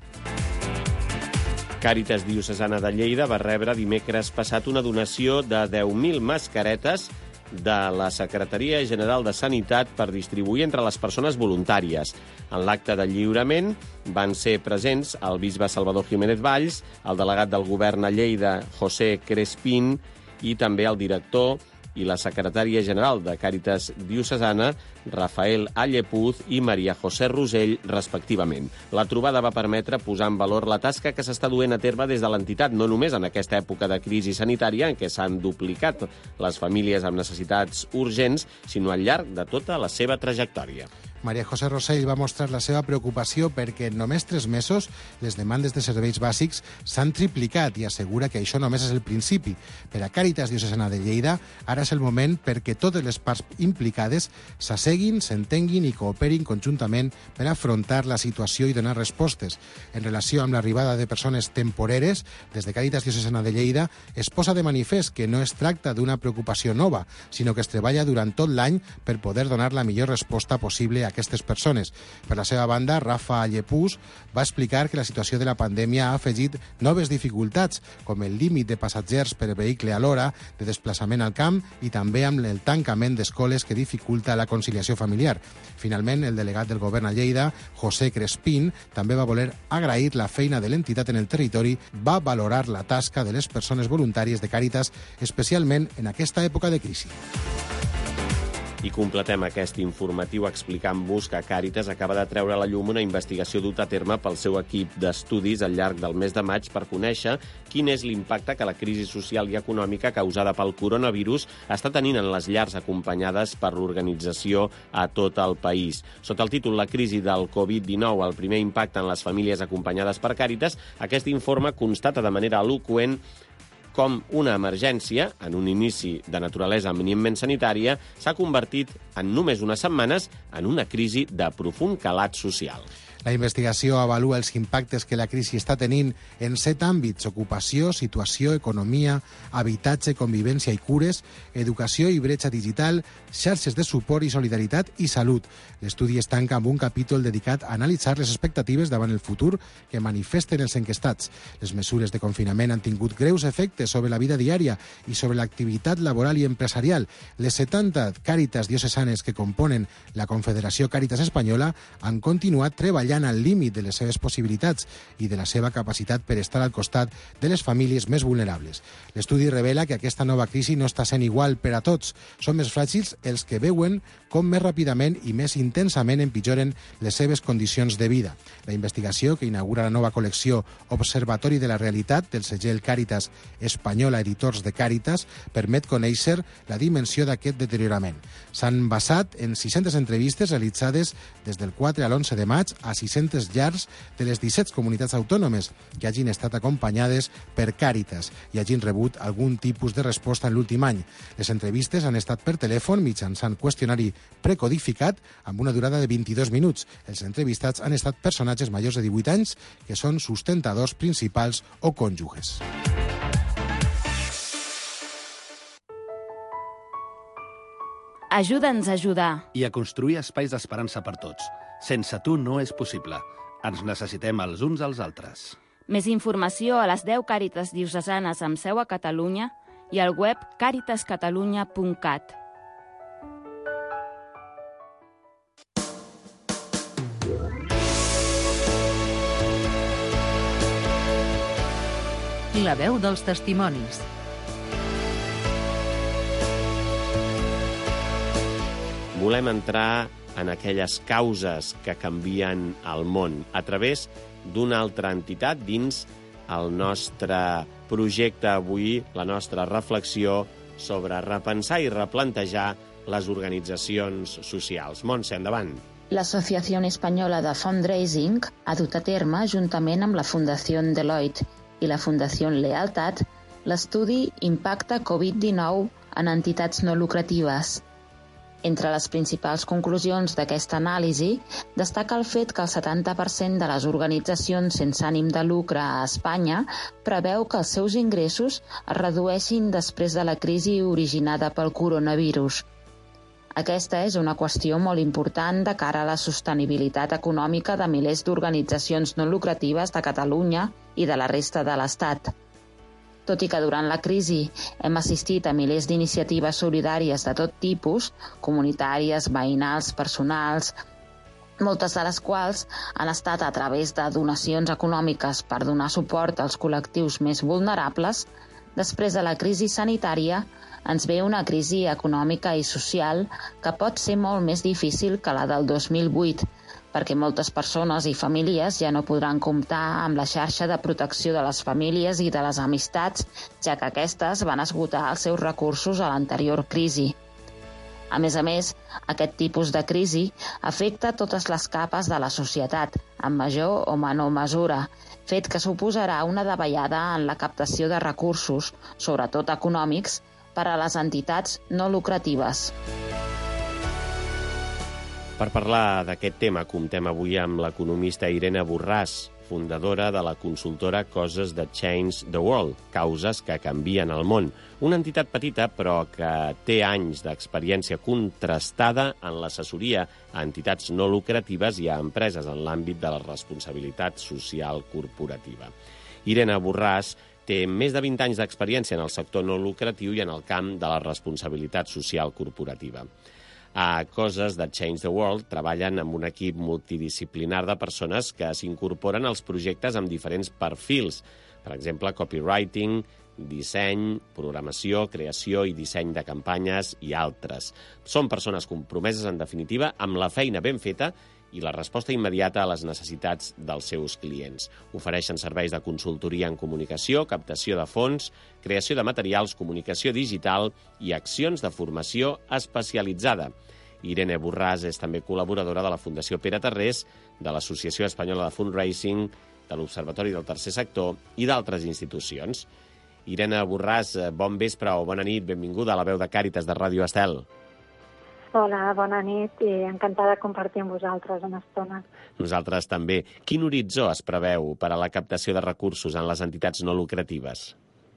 [SPEAKER 2] Càritas Diocesana de Lleida va rebre dimecres passat una donació de 10.000 mascaretes de la Secretaria General de Sanitat per distribuir entre les persones voluntàries. En l'acte de lliurament van ser presents el bisbe Salvador Jiménez Valls, el delegat del govern a Lleida, José Crespín, i també el director i la secretària general de Càritas Diocesana, Rafael Allepuz i Maria José Rosell, respectivament. La trobada va permetre posar en valor la tasca que s'està duent a terme des de l'entitat, no només en aquesta època de crisi sanitària, en què s'han duplicat les famílies amb necessitats urgents, sinó al llarg de tota la seva trajectòria.
[SPEAKER 11] Maria José Rosell va mostrar la seva preocupació perquè en només 3 mesos les demandes de serveis bàsics s'han triplicat i assegura que això només és el principi. Per a Càritas Diocesana de Lleida, ara és el moment perquè totes les parts implicades s'asseguin, s'entenguin i cooperin conjuntament per afrontar la situació i donar respostes. En relació amb l'arribada de persones temporeres, des de Càritas Diocesana de Lleida es posa de manifest que no es tracta d'una preocupació nova, sinó que es treballa durant tot l'any per poder donar la millor resposta possible a aquestes persones. Per la seva banda, Rafa Llepús va explicar que la situació de la pandèmia ha afegit noves dificultats, com el límit de passatgers per vehicle a l'hora, de desplaçament al camp i també amb el tancament d'escoles que dificulta la conciliació familiar. Finalment, el delegat del govern a Lleida, José Crespín, també va voler agrair la feina de l'entitat en el territori, va valorar la tasca de les persones voluntàries de Càritas, especialment en aquesta època de crisi.
[SPEAKER 2] I completem aquest informatiu explicant-vos que Càritas acaba de treure a la llum una investigació duta a terme pel seu equip d'estudis al llarg del mes de maig per conèixer quin és l'impacte que la crisi social i econòmica causada pel coronavirus està tenint en les llars acompanyades per l'organització a tot el país. Sota el títol La crisi del Covid-19, el primer impacte en les famílies acompanyades per Càritas, aquest informe constata de manera eloqüent com una emergència, en un inici de naturalesa eminentment sanitària, s'ha convertit en només unes setmanes en una crisi de profund calat social.
[SPEAKER 11] La investigació avalua els impactes que la crisi està tenint en 7 àmbits: ocupació, situació, economia, habitatge, convivència i cures, educació i bretxa digital, xarxes de suport i solidaritat i salut. L'estudi es tanca amb un capítol dedicat a analitzar les expectatives davant el futur que manifesten els enquestats. Les mesures de confinament han tingut greus efectes sobre la vida diària i sobre l'activitat laboral i empresarial. Les 70 Càritas diocesanes que componen la Confederació Càritas Espanyola han continuat treballant al límit de les seves possibilitats i de la seva capacitat per estar al costat de les famílies més vulnerables. L'estudi revela que aquesta nova crisi no està sent igual per a tots. Són més fràgils els que veuen com més ràpidament i més intensament empitjoren les seves condicions de vida. La investigació, que inaugura la nova col·lecció Observatori de la Realitat del segell Càritas Espanyola Editors de Càritas, permet conèixer la dimensió d'aquest deteriorament. S'han basat en 600 entrevistes realitzades des del 4 a l'11 de maig a 600 llars de les 17 comunitats autònomes que hagin estat acompanyades per Càritas i hagin rebut algun tipus de resposta en l'últim any. Les entrevistes han estat per telèfon mitjançant qüestionari precodificat amb una durada de 22 minuts. Els entrevistats han estat personatges majors de 18 anys que són sustentadors principals o cònjuges.
[SPEAKER 8] Ajuda'ns a ajudar.
[SPEAKER 9] I a construir espais d'esperança per tots. Sense tu no és possible. Ens necessitem els uns als altres.
[SPEAKER 8] Més informació a les 10 Càritas diocesanes amb seu a Catalunya i al web caritascatalunya.cat.
[SPEAKER 3] La veu dels testimonis.
[SPEAKER 2] Volem entrar en aquelles causes que canvien el món a través d'una altra entitat dins el nostre projecte avui, la nostra reflexió sobre repensar i replantejar les organitzacions socials. Montse, endavant.
[SPEAKER 7] L'Associació Espanyola de Fundraising ha dut a terme, juntament amb la Fundació Deloitte i la Fundació Lealtat, l'estudi Impacte Covid-19 en entitats no lucratives. Entre les principals conclusions d'aquesta anàlisi destaca el fet que el 70% de les organitzacions sense ànim de lucre a Espanya preveu que els seus ingressos es redueixin després de la crisi originada pel coronavirus. Aquesta és una qüestió molt important de cara a la sostenibilitat econòmica de milers d'organitzacions no lucratives de Catalunya i de la resta de l'Estat. Tot i que durant la crisi hem assistit a milers d'iniciatives solidàries de tot tipus, comunitàries, veïnals, personals, moltes de les quals han estat a través de donacions econòmiques per donar suport als col·lectius més vulnerables, després de la crisi sanitària ens ve una crisi econòmica i social que pot ser molt més difícil que la del 2008, perquè moltes persones i famílies ja no podran comptar amb la xarxa de protecció de les famílies i de les amistats, ja que aquestes van esgotar els seus recursos a l'anterior crisi. A més, aquest tipus de crisi afecta totes les capes de la societat, en major o menor mesura, fet que suposarà una davallada en la captació de recursos, sobretot econòmics, per a les entitats no lucratives.
[SPEAKER 2] Per parlar d'aquest tema, comptem avui amb l'economista Irene Borràs, fundadora de la consultora Causes That Change the World, causes que canvien el món. Una entitat petita, però que té anys d'experiència contrastada en l'assessoria a entitats no lucratives i a empreses en l'àmbit de la responsabilitat social corporativa. Irene Borràs té més de 20 anys d'experiència en el sector no lucratiu i en el camp de la responsabilitat social corporativa. A Causes That Change the World treballen amb un equip multidisciplinar de persones que s'incorporen als projectes amb diferents perfils. Per exemple, copywriting, disseny, programació, creació i disseny de campanyes i altres. Són persones compromeses, en definitiva, amb la feina ben feta i la resposta immediata a les necessitats dels seus clients. Ofereixen serveis de consultoria en comunicació, captació de fons, creació de materials, comunicació digital i accions de formació especialitzada. Irene Borràs és també col·laboradora de la Fundació Pere Tarrés, de l'Associació Espanyola de Fundraising, de l'Observatori del Tercer Sector i d'altres institucions. Irene Borràs, bon vespre o bona nit, benvinguda a la veu de Càritas de Ràdio Estel.
[SPEAKER 12] Hola, bona nit i encantada de compartir amb vosaltres una estona.
[SPEAKER 2] Nosaltres també. Quin horitzó es preveu per a la captació de recursos en les entitats no lucratives?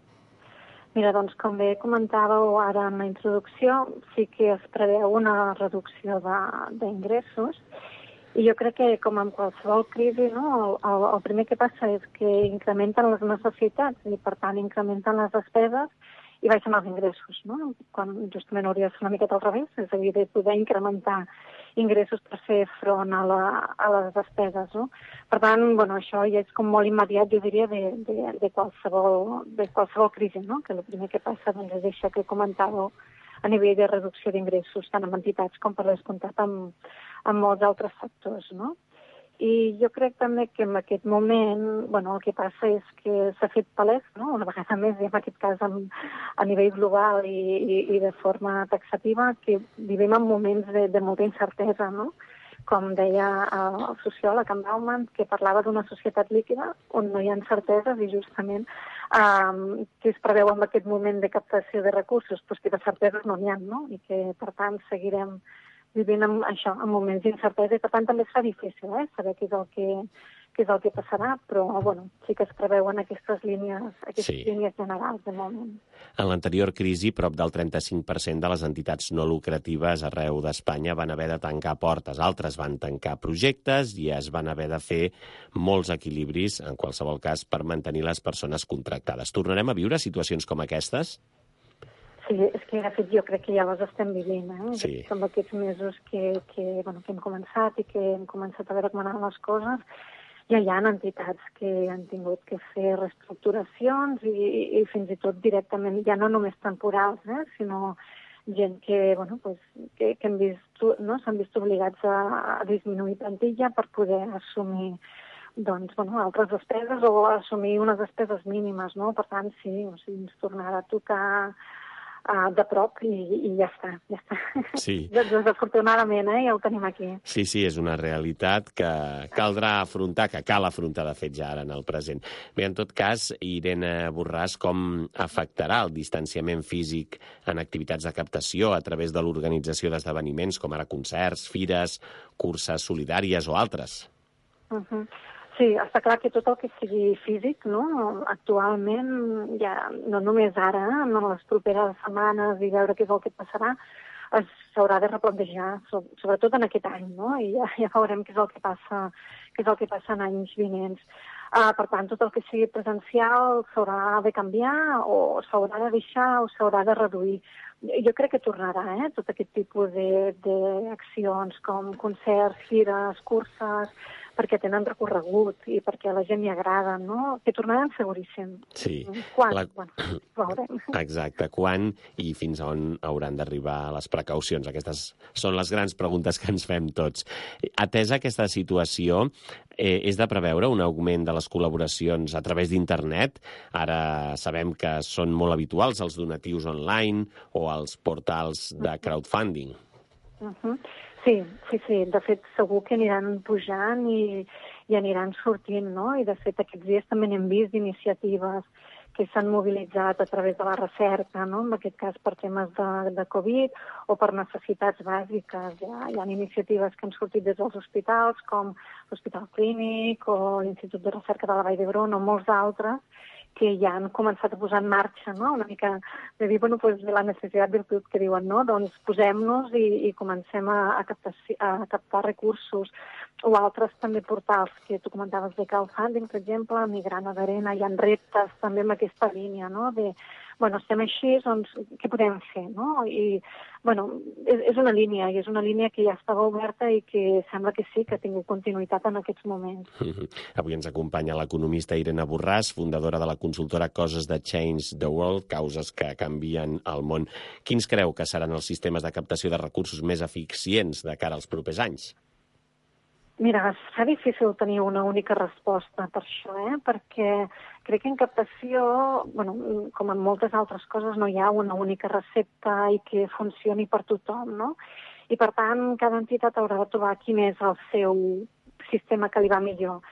[SPEAKER 12] Mira, doncs, com bé comentàveu ara en la introducció, sí que es preveu una reducció d'ingressos i jo crec que, com en qualsevol crisi, no, el primer que passa és que incrementen les necessitats i, per tant, incrementen les despeses i baixen els ingressos, no? Quan justament hauria de ser una miqueta al revés, és a dir, de poder incrementar ingressos per fer front a les despeses, no? Per tant, bueno, això ja és com molt immediat, jo diria, de qualsevol crisi, no? Que el primer que passa doncs, és això que comentàveu a nivell de reducció d'ingressos, tant en entitats com per descomptat en molts altres sectors, no? I jo crec també que en aquest moment, bueno, el que passa és que s'ha fet palès, no? Una vegada més, i en aquest cas a nivell global i de forma taxativa, que vivim en moments de molta incertesa, no? Com deia el sociòleg en Bauman, que parlava d'una societat líquida on no hi ha certeses i justament que es preveu en aquest moment de captació de recursos, doncs que de certeses no n'hi ha, no? I que, per tant, seguirem vivint en moments d'incertesa i per tant també es fa difícil saber què és el que passarà, però bueno, sí que es preveuen aquestes línies generals de moment.
[SPEAKER 2] En l'anterior crisi, prop del 35% de les entitats no lucratives arreu d'Espanya van haver de tancar portes, altres van tancar projectes i es van haver de fer molts equilibris, en qualsevol cas, per mantenir les persones contractades. Tornarem a viure situacions com aquestes?
[SPEAKER 12] Sí, és que de fet jo crec que ja les estem vivint,
[SPEAKER 2] Sí.
[SPEAKER 12] Amb aquests mesos que hem començat i que hem començat a veure com anaven les coses, ja hi ha entitats que han tingut que fer reestructuracions i fins i tot directament, ja no només temporals, sinó gent que s'han vist obligats a disminuir plantilla per poder assumir altres despeses o assumir unes despeses mínimes, no? Per tant, sí, ens tornarà a tocar de prop i ja està.
[SPEAKER 2] Sí.
[SPEAKER 12] Desafortunadament, ja ho tenim aquí.
[SPEAKER 2] Sí, és una realitat que caldrà afrontar, que cal afrontar, de fet, ja ara en el present. Bé, en tot cas, Irene Borràs, com afectarà el distanciament físic en activitats de captació a través de l'organització d'esdeveniments com ara concerts, fires, curses solidàries o altres?
[SPEAKER 12] Sí, està clar que tot el que sigui físic, no? Actualment, ja no només ara, en les properes setmanes i veure què és el que passarà, s'haurà de replantejar, sobretot en aquest any, no? I ja veurem què és el que passa en anys vinents. Per tant, tot el que sigui presencial s'haurà de canviar o s'haurà de deixar o s'haurà de reduir. Jo crec que tornarà, tot aquest tipus d'accions com concerts, fires, curses, perquè tenen recorregut i perquè a la gent li agrada, no? Que tornaran seguríssim.
[SPEAKER 2] Sí.
[SPEAKER 12] Quan? Bueno, ho veurem.
[SPEAKER 2] Exacte. Quan i fins on hauran d'arribar les precaucions? Aquestes són les grans preguntes que ens fem tots. Atesa aquesta situació, és de preveure un augment de les col·laboracions a través d'internet? Ara sabem que són molt habituals els donatius online o els portals de crowdfunding.
[SPEAKER 12] Sí. De fet, segur que aniran pujant i aniran sortint, no? I, de fet, aquests dies també n'hem vist iniciatives que s'han mobilitzat a través de la recerca, no? En aquest cas per temes de Covid o per necessitats bàsiques. Hi ha iniciatives que han sortit des dels hospitals, com l'Hospital Clínic o l'Institut de Recerca de la Vall d'Hebron o molts d'altres, que ja han començat a posar en marxa, no? Una mica de dir, bueno, pues de la necessitat virtut que diuen, no? Doncs posem-nos i comencem a captar recursos. O altres també portals que tu comentaves de crowdfunding, per exemple, Migrana d'Arena, hi ha reptes també en aquesta línia, no? De, bueno, estem així, doncs què podem fer, no? I, bueno, és una línia, i és una línia que ja estava oberta i que sembla que sí, que ha tingut continuïtat en aquests moments.
[SPEAKER 2] Avui ens acompanya l'economista Irene Borràs, fundadora de la consultora Causes that Change the World, causes que canvien el món. Quins creu que seran els sistemes de captació de recursos més eficients de cara als propers anys?
[SPEAKER 12] Mira, es fa difícil tenir una única resposta per això, perquè crec que en captació, bueno, com en moltes altres coses, no hi ha una única recepta i que funcioni per tothom, no? I, per tant, cada entitat haurà de trobar quin és el seu sistema que li va millor.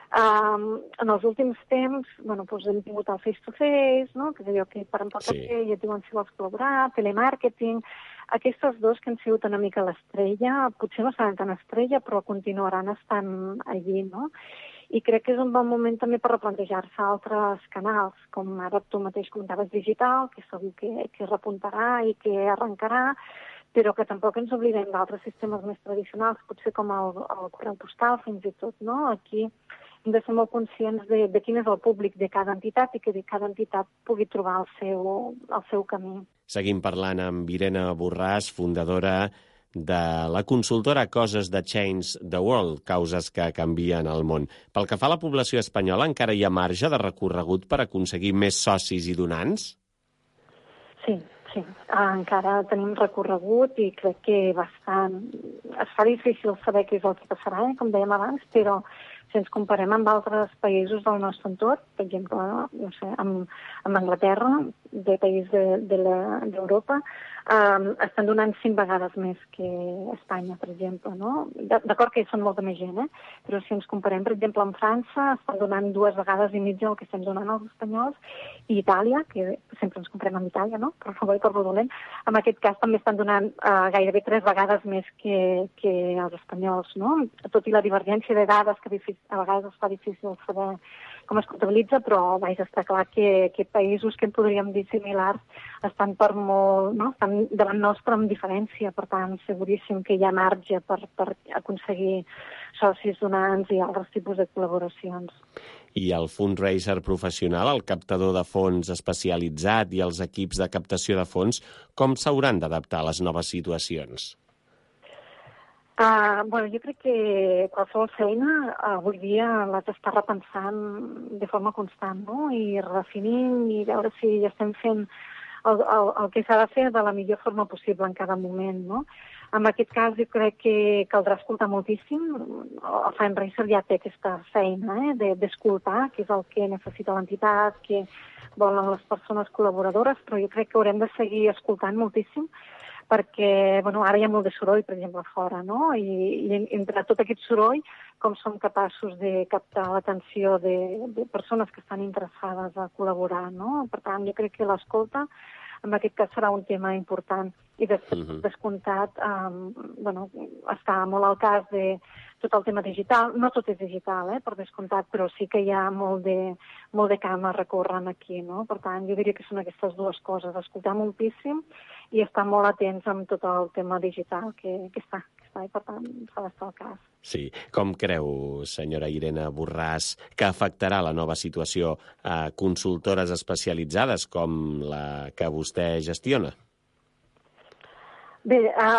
[SPEAKER 12] En els últims temps, bueno, doncs hem tingut el face-to-face, no? Que és allò que per emportar i et diuen si vols col·laborar, telemàrqueting. Aquestes dos que han sigut una mica l'estrella, potser no seran tan estrella, però continuaran estant allí, no? I crec que és un bon moment també per replantejar-se altres canals, com ara tu mateix comentaves digital, que segur que repuntarà i que arrencarà, però que tampoc ens oblidem d'altres sistemes més tradicionals, potser com el correu postal fins i tot, no? Aquí hem de ser molt conscients de quin és el públic de cada entitat i que cada entitat pugui trobar el seu camí.
[SPEAKER 2] Seguim parlant amb Irene Borràs, fundadora de la consultora Causes that Change the World, causes que canvien el món. Pel que fa a la població espanyola, encara hi ha marge de recorregut per aconseguir més socis i donants?
[SPEAKER 12] Sí. Encara tenim recorregut i crec que bastant. Es fa difícil saber què és el que passarà, com dèiem abans, però si ens comparem amb altres països del nostre entorn, per exemple, no sé, amb Anglaterra, de país d'Europa, estan donant 5 vegades més que Espanya, per exemple, no? D'acord que són molta més gent, però si ens comparem, per exemple, amb França, estan donant 2 vegades i mitja el que estem donant als espanyols, i Itàlia, que sempre ens comparem amb Itàlia, no? Per favor i per dolent, en aquest cas també estan donant gairebé 3 vegades més que els espanyols, no? Tot i la divergència de dades que a vegades es fa difícil saber com es comptabilitza, però està clar que països que en podríem dir similars estan per molt, no? Estan davant nostre amb diferència, per tant, seguríssim que hi ha marge per aconseguir socis donants i altres tipus de col·laboracions.
[SPEAKER 2] I el fundraiser professional, el captador de fons especialitzat i els equips de captació de fons, com s'hauran d'adaptar a les noves situacions?
[SPEAKER 12] Jo crec que qualsevol feina avui dia l'has d'estar repensant de forma constant, no? I redefinint i veure si estem fent el que s'ha de fer de la millor forma possible en cada moment, no? En aquest cas jo crec que caldrà escoltar moltíssim. El fundraiser ja té aquesta feina d'escoltar, que és el que necessita l'entitat, que volen les persones col·laboradores, però jo crec que haurem de seguir escoltant moltíssim perquè ara hi ha molt de soroll, per exemple, a fora, no? I entre tot aquest soroll, com som capaços de captar l'atenció de persones que estan interessades a col·laborar, no? Per tant, jo crec que l'escolta, en aquest cas, serà un tema important. I descomptat, està molt al cas de tot el tema digital. No tot és digital, per descomptat, però sí que hi ha molt de camp a recórrer aquí, no? Per tant, jo diria que són aquestes dues coses, escoltar moltíssim i estar molt atents amb tot el tema digital que està, i per tant s'ha d'estar al cas.
[SPEAKER 2] Sí. Com creu, senyora Irene Borràs, que afectarà la nova situació a consultores especialitzades com la que vostè gestiona?
[SPEAKER 12] Bé,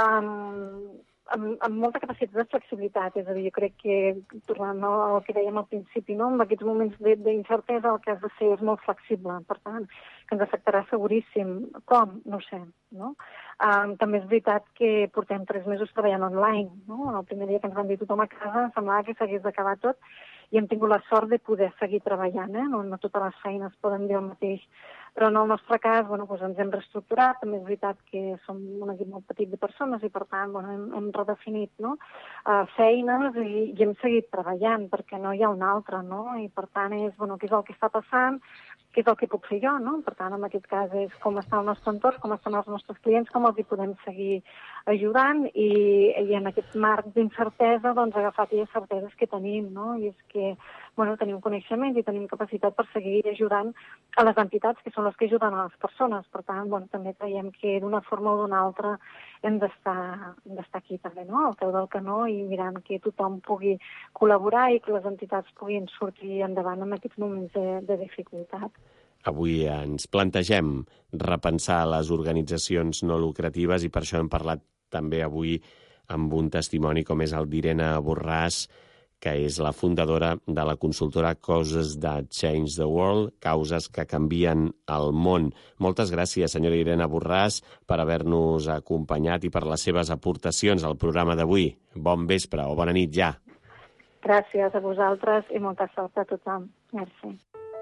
[SPEAKER 12] amb molta capacitat de flexibilitat, és a dir, jo crec que, tornant al que dèiem al principi, no? En aquests moments d'incertesa el que has de ser és molt flexible, per tant, que ens afectarà seguríssim. Com? No ho sé, no? També és veritat que portem 3 mesos treballant online, no? El primer dia que ens van dir tothom a casa semblava que s'hagués d'acabar tot i hem tingut la sort de poder seguir treballant, no totes les feines poden dir el mateix. Però en el nostre cas, ens hem reestructurat, també és veritat que som un equip molt petit de persones i, per tant, hem redefinit feines i hem seguit treballant, perquè no hi ha una altra, no? I, per tant, és què és el que està passant, què és el que puc fer jo, no? Per tant, en aquest cas és com està el nostre entorn, com estan els nostres clients, com els hi podem seguir ajudant i en aquest marc d'incertesa, agafar aquelles certeses que tenim, no? I és que, tenim coneixements i tenim capacitat per seguir ajudant a les entitats que són les que ajuden a les persones. Per tant, també creiem que d'una forma o d'una altra hem d'estar aquí també, no? Al peu del canó i mirant que tothom pugui col·laborar i que les entitats puguin sortir endavant en aquests moments de dificultat.
[SPEAKER 2] Avui ens plantegem repensar les organitzacions no lucratives i per això hem parlat també avui amb un testimoni com és el d'Irene Borràs, que és la fundadora de la consultora Causes That Change the World, causes que canvien el món. Moltes gràcies, senyora Irene Borràs, per haver-nos acompanyat i per les seves aportacions al programa d'avui. Bon vespre o bona nit ja.
[SPEAKER 12] Gràcies a vosaltres i molta sort a tothom. Merci.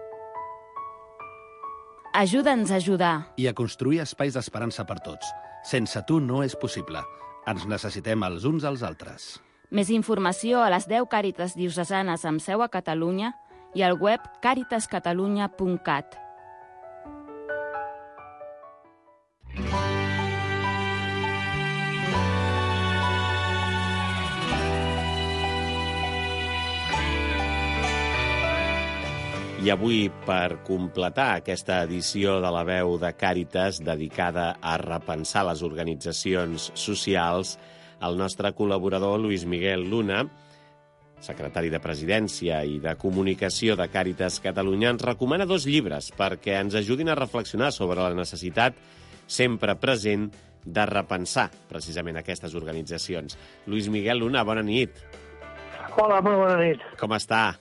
[SPEAKER 8] Ajuda'ns a ajudar.
[SPEAKER 9] I a construir espais d'esperança per tots. Sense tu no és possible. Ens necessitem els uns als altres.
[SPEAKER 8] Més informació a les 10 Càritas diocesanes amb seu a Catalunya i al web caritascatalunya.cat.
[SPEAKER 2] I avui, per completar aquesta edició de la veu de Càritas dedicada a repensar les organitzacions socials, el nostre col·laborador, Luis Miguel Luna, secretari de Presidència i de Comunicació de Càritas Catalunya, ens recomana 2 llibres perquè ens ajudin a reflexionar sobre la necessitat sempre present de repensar precisament aquestes organitzacions. Luis Miguel Luna, bona nit.
[SPEAKER 13] Hola, molt bona nit.
[SPEAKER 2] Com està?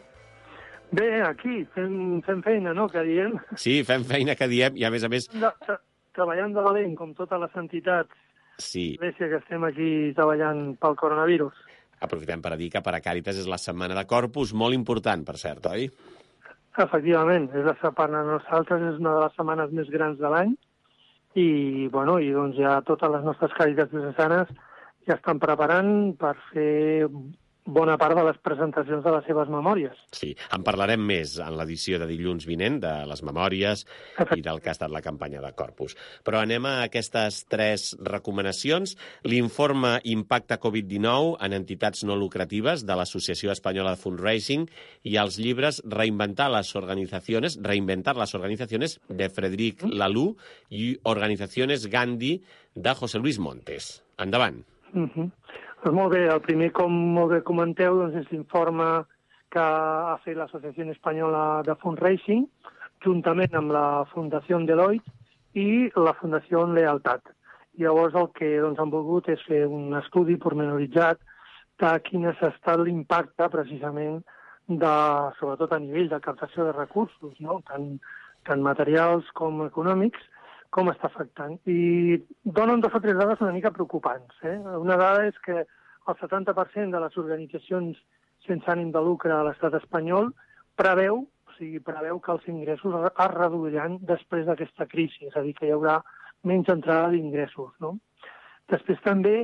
[SPEAKER 13] Bé, aquí, fent feina, no?, que diem.
[SPEAKER 2] Sí, fem feina, que diem, i a més...
[SPEAKER 13] Treballant de valent, com totes les entitats.
[SPEAKER 2] Sí.
[SPEAKER 13] L'església que estem aquí treballant pel coronavirus.
[SPEAKER 2] Aprofitem per dir que per a Càritas és la setmana de Corpus, molt important, per cert, oi?
[SPEAKER 13] Efectivament, per a nosaltres és una de les setmanes més grans de l'any i doncs ja totes les nostres Càritas diocesanes ja estan preparant per fer bona part de les presentacions de les seves memòries.
[SPEAKER 2] Sí, en parlarem més en l'edició de dilluns vinent, de les memòries i del que ha estat la campanya de Corpus. Però anem a aquestes 3 recomanacions. L'informe Impacte Covid-19 en entitats no lucratives de l'Associació Espanyola de Fundraising i els llibres Reinventar las organizaciones de Frédéric Laloux i Organizaciones Gandhi de José Luis Montes. Endavant.
[SPEAKER 13] Doncs molt bé, el primer, com molt bé comenteu, doncs és l'informe que ha fet l'Associació Espanyola de Fundraising, juntament amb la Fundació Deloitte i la Fundació Lealtat. Llavors el que han volgut és fer un estudi pormenoritzat de quin ha estat l'impacte precisament sobretot a nivell de captació de recursos, no? tant materials com econòmics, com està afectant. I donen 2 o 3 dades una mica preocupants. Una dada és que el 70% de les organitzacions sense ànim de lucre a l'estat espanyol preveu que els ingressos es reduiran després d'aquesta crisi, és a dir, que hi haurà menys entrada d'ingressos, no? Després també,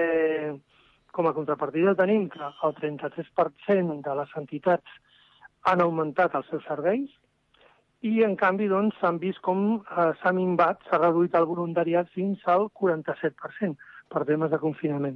[SPEAKER 13] com a contrapartida, tenim que el 33% de les entitats han augmentat els seus serveis, i, en canvi, doncs, s'han vist com s'ha minvat, s'ha reduït el voluntariat fins al 47% per temes de confinament.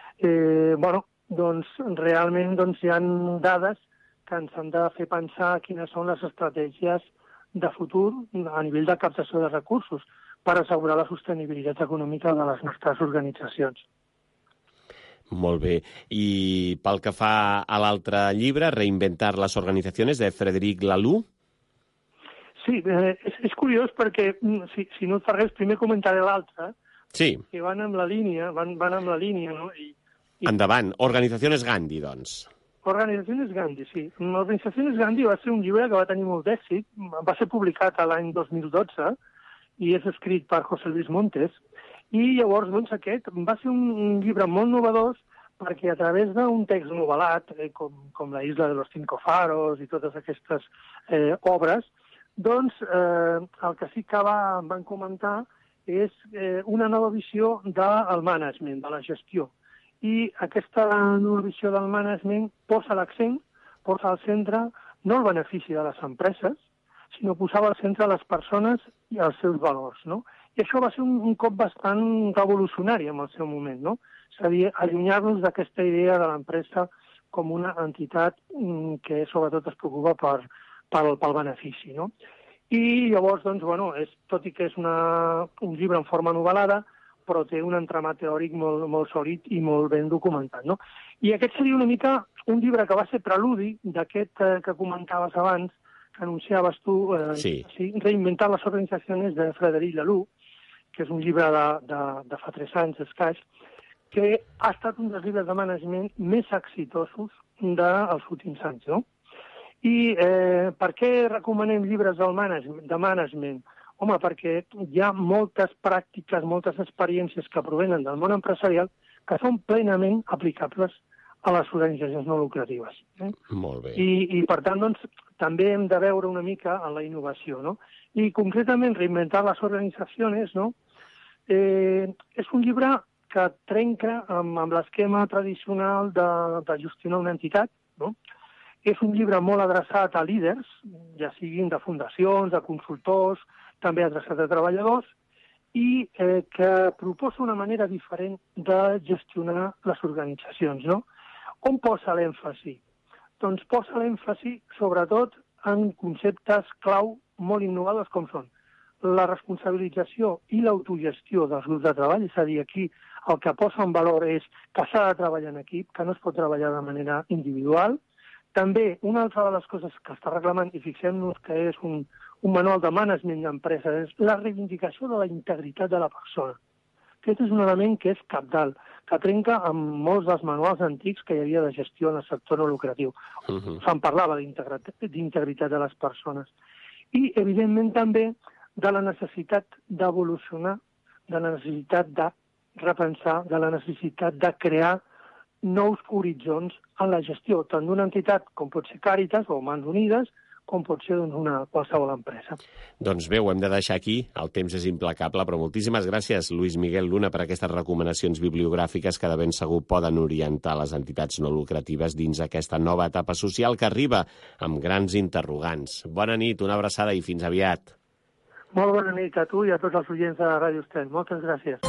[SPEAKER 13] Realment hi ha dades que ens han de fer pensar quines són les estratègies de futur a nivell de captació de recursos per assegurar la sostenibilitat econòmica de les nostres organitzacions.
[SPEAKER 2] Molt bé. I pel que fa a l'altre llibre, Reinventar las organizaciones, de Frédéric Laloux?
[SPEAKER 13] Sí, és curiós perquè, si no et fa res, primer comentaré l'altre, que van amb la línia, no?
[SPEAKER 2] Endavant, Organizaciones Gandhi, doncs.
[SPEAKER 13] Organizaciones Gandhi, sí. Organizaciones Gandhi va ser un llibre que va tenir molt d'èxit, va ser publicat l'any 2012 i és escrit per José Luis Montes, i llavors aquest va ser un llibre molt novedós perquè a través d'un text novel·lat, com La isla de los cinco faros i totes aquestes obres, doncs el que sí que van comentar és una nova visió del management, de la gestió. I aquesta nova visió del management posa l'accent, posa al centre no el benefici de les empreses, sinó posava al centre les persones i els seus valors, no? I això va ser un cop bastant revolucionari en el seu moment, no? És a dir, allunyar-nos d'aquesta idea de l'empresa com una entitat que sobretot es preocupa pel benefici, no? I llavors, doncs, bueno, tot i que és un llibre en forma novel·lada, però té un entramat teòric molt sòlid i molt ben documentat, no? I aquest seria una mica un llibre que va ser preludi d'aquest que comentaves abans, que anunciaves tu, Reinventar les organitzacions de Frederic Laloux, que és un llibre de fa 3 anys escaix, que ha estat un dels llibres de management més exitosos dels últims anys, no? I per què recomanem llibres de management? Home, perquè hi ha moltes pràctiques, moltes experiències que provenen del món empresarial que són plenament aplicables a les organitzacions no lucratives.
[SPEAKER 2] Molt bé.
[SPEAKER 13] I per tant, doncs, també hem de veure una mica en la innovació, no? I concretament, Reinventar les organitzacions, no? És un llibre que trenca amb l'esquema tradicional de gestionar una entitat, no? És un llibre molt adreçat a líders, ja siguin de fundacions, de consultors, també adreçat a treballadors, i que proposa una manera diferent de gestionar les organitzacions, no? On posa l'èmfasi? Doncs posa l'èmfasi sobretot en conceptes clau molt innovadors com són la responsabilització i l'autogestió dels grups de treball, és a dir, aquí el que posa en valor és que s'ha de treballar en equip, que no es pot treballar de manera individual. També, una altra de les coses que està reclamant, i fixem-nos que és un manual de management d'empresa, és la reivindicació de la integritat de la persona. Aquest és un element que és cabdal, que trenca amb molts dels manuals antics que hi havia de gestió en el sector no lucratiu. Se'n parlava d'integritat de les persones. I, evidentment, també de la necessitat d'evolucionar, de la necessitat de repensar, de la necessitat de crear nous horitzons en la gestió, tant d'una entitat com pot ser Càritas o Mans Unides, com pot ser una qualsevol empresa.
[SPEAKER 2] Doncs bé, ho hem de deixar aquí. El temps és implacable, però moltíssimes gràcies, Luis Miguel Luna, per aquestes recomanacions bibliogràfiques que de ben segur poden orientar les entitats no lucratives dins aquesta nova etapa social que arriba amb grans interrogants. Bona nit, una abraçada i fins aviat.
[SPEAKER 13] Molt bona nit a tu i a tots els oients de Ràdio Estel. Moltes gràcies.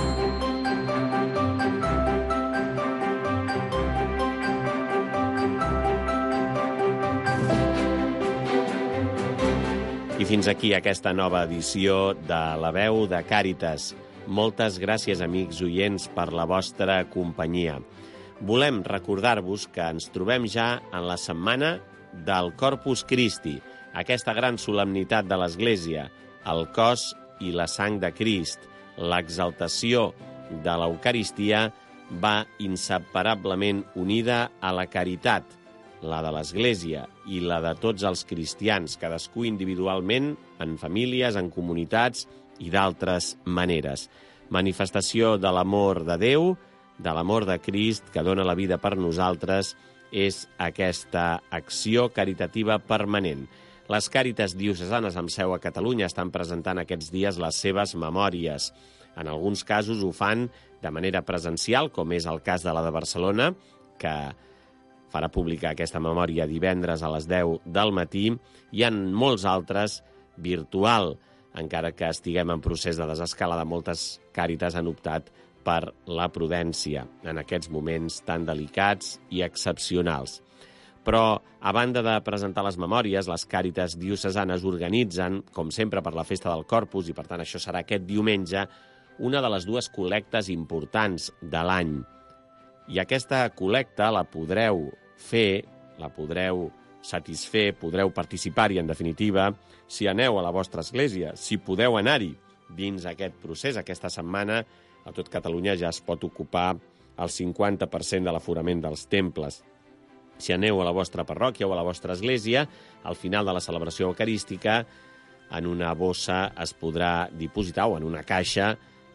[SPEAKER 2] I fins aquí aquesta nova edició de La Veu de Càritas. Moltes gràcies, amics oients, per la vostra companyia. Volem recordar-vos que ens trobem ja en la setmana del Corpus Christi, aquesta gran solemnitat de l'Església, el cos i la sang de Crist. L'exaltació de l'Eucaristia va inseparablement unida a la caritat, la de l'Església i la de tots els cristians, cadascú individualment, en famílies, en comunitats i d'altres maneres. Manifestació de l'amor de Déu, de l'amor de Crist, que dona la vida per nosaltres, és aquesta acció caritativa permanent. Les Càritas diocesanes amb seu a Catalunya estan presentant aquests dies les seves memòries. En alguns casos ho fan de manera presencial, com és el cas de la de Barcelona, que farà publicar aquesta memòria divendres a les 10 del matí, i en molts altres virtual, encara que estiguem en procés de desescalada. Moltes Càritas han optat per la prudència en aquests moments tan delicats i excepcionals. Però, a banda de presentar les memòries, les Càritas diocesanes organitzen, com sempre per la Festa del Corpus, i per tant això serà aquest diumenge, una de les dues col·lectes importants de l'any. I aquesta col·lecta la podreu fer, la podreu satisfer, podreu participar-hi, en definitiva, si aneu a la vostra església, si podeu anar-hi dins aquest procés. Aquesta setmana a tot Catalunya ja es pot ocupar el 50% de l'aforament dels temples. Si aneu a la vostra parròquia o a la vostra església, al final de la celebració eucarística, en una bossa es podrà dipositar, o en una caixa,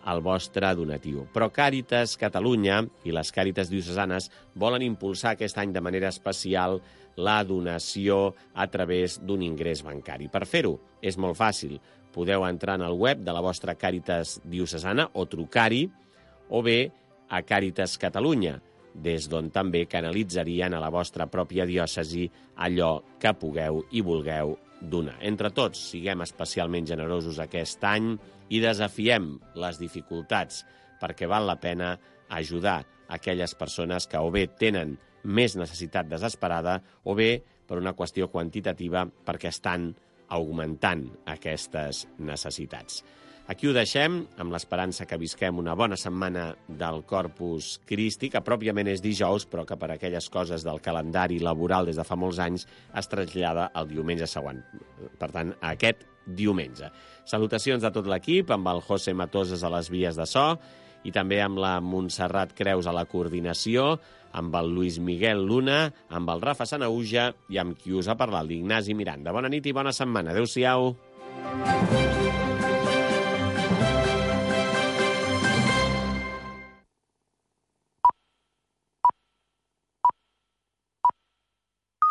[SPEAKER 2] el vostre donatiu. Però Càritas Catalunya i les Càritas diocesanes volen impulsar aquest any de manera especial la donació a través d'un ingrés bancari. Per fer-ho és molt fàcil. Podeu entrar en el web de la vostra Càritas diocesana o trucar-hi, o bé a Càritas Catalunya, des d'on també canalitzarien a la vostra pròpia diòcesi allò que pugueu i vulgueu donar. Entre tots, siguem especialment generosos aquest any i desafiem les dificultats, perquè val la pena ajudar aquelles persones que o bé tenen més necessitat desesperada o bé per una qüestió quantitativa perquè estan augmentant aquestes necessitats. Aquí ho deixem, amb l'esperança que visquem una bona setmana del Corpus Christi, que pròpiament és dijous, però que per aquelles coses del calendari laboral des de fa molts anys es trasllada al diumenge següent. Per tant, aquest diumenge. Salutacions a tot l'equip, amb el José Matoses a les vies de so i també amb la Montserrat Creus a la coordinació, amb el Luis Miguel Luna, amb el Rafa Sanauja i amb qui us ha parlat, l'Ignasi Miranda. Bona nit i bona setmana. Adéu-siau.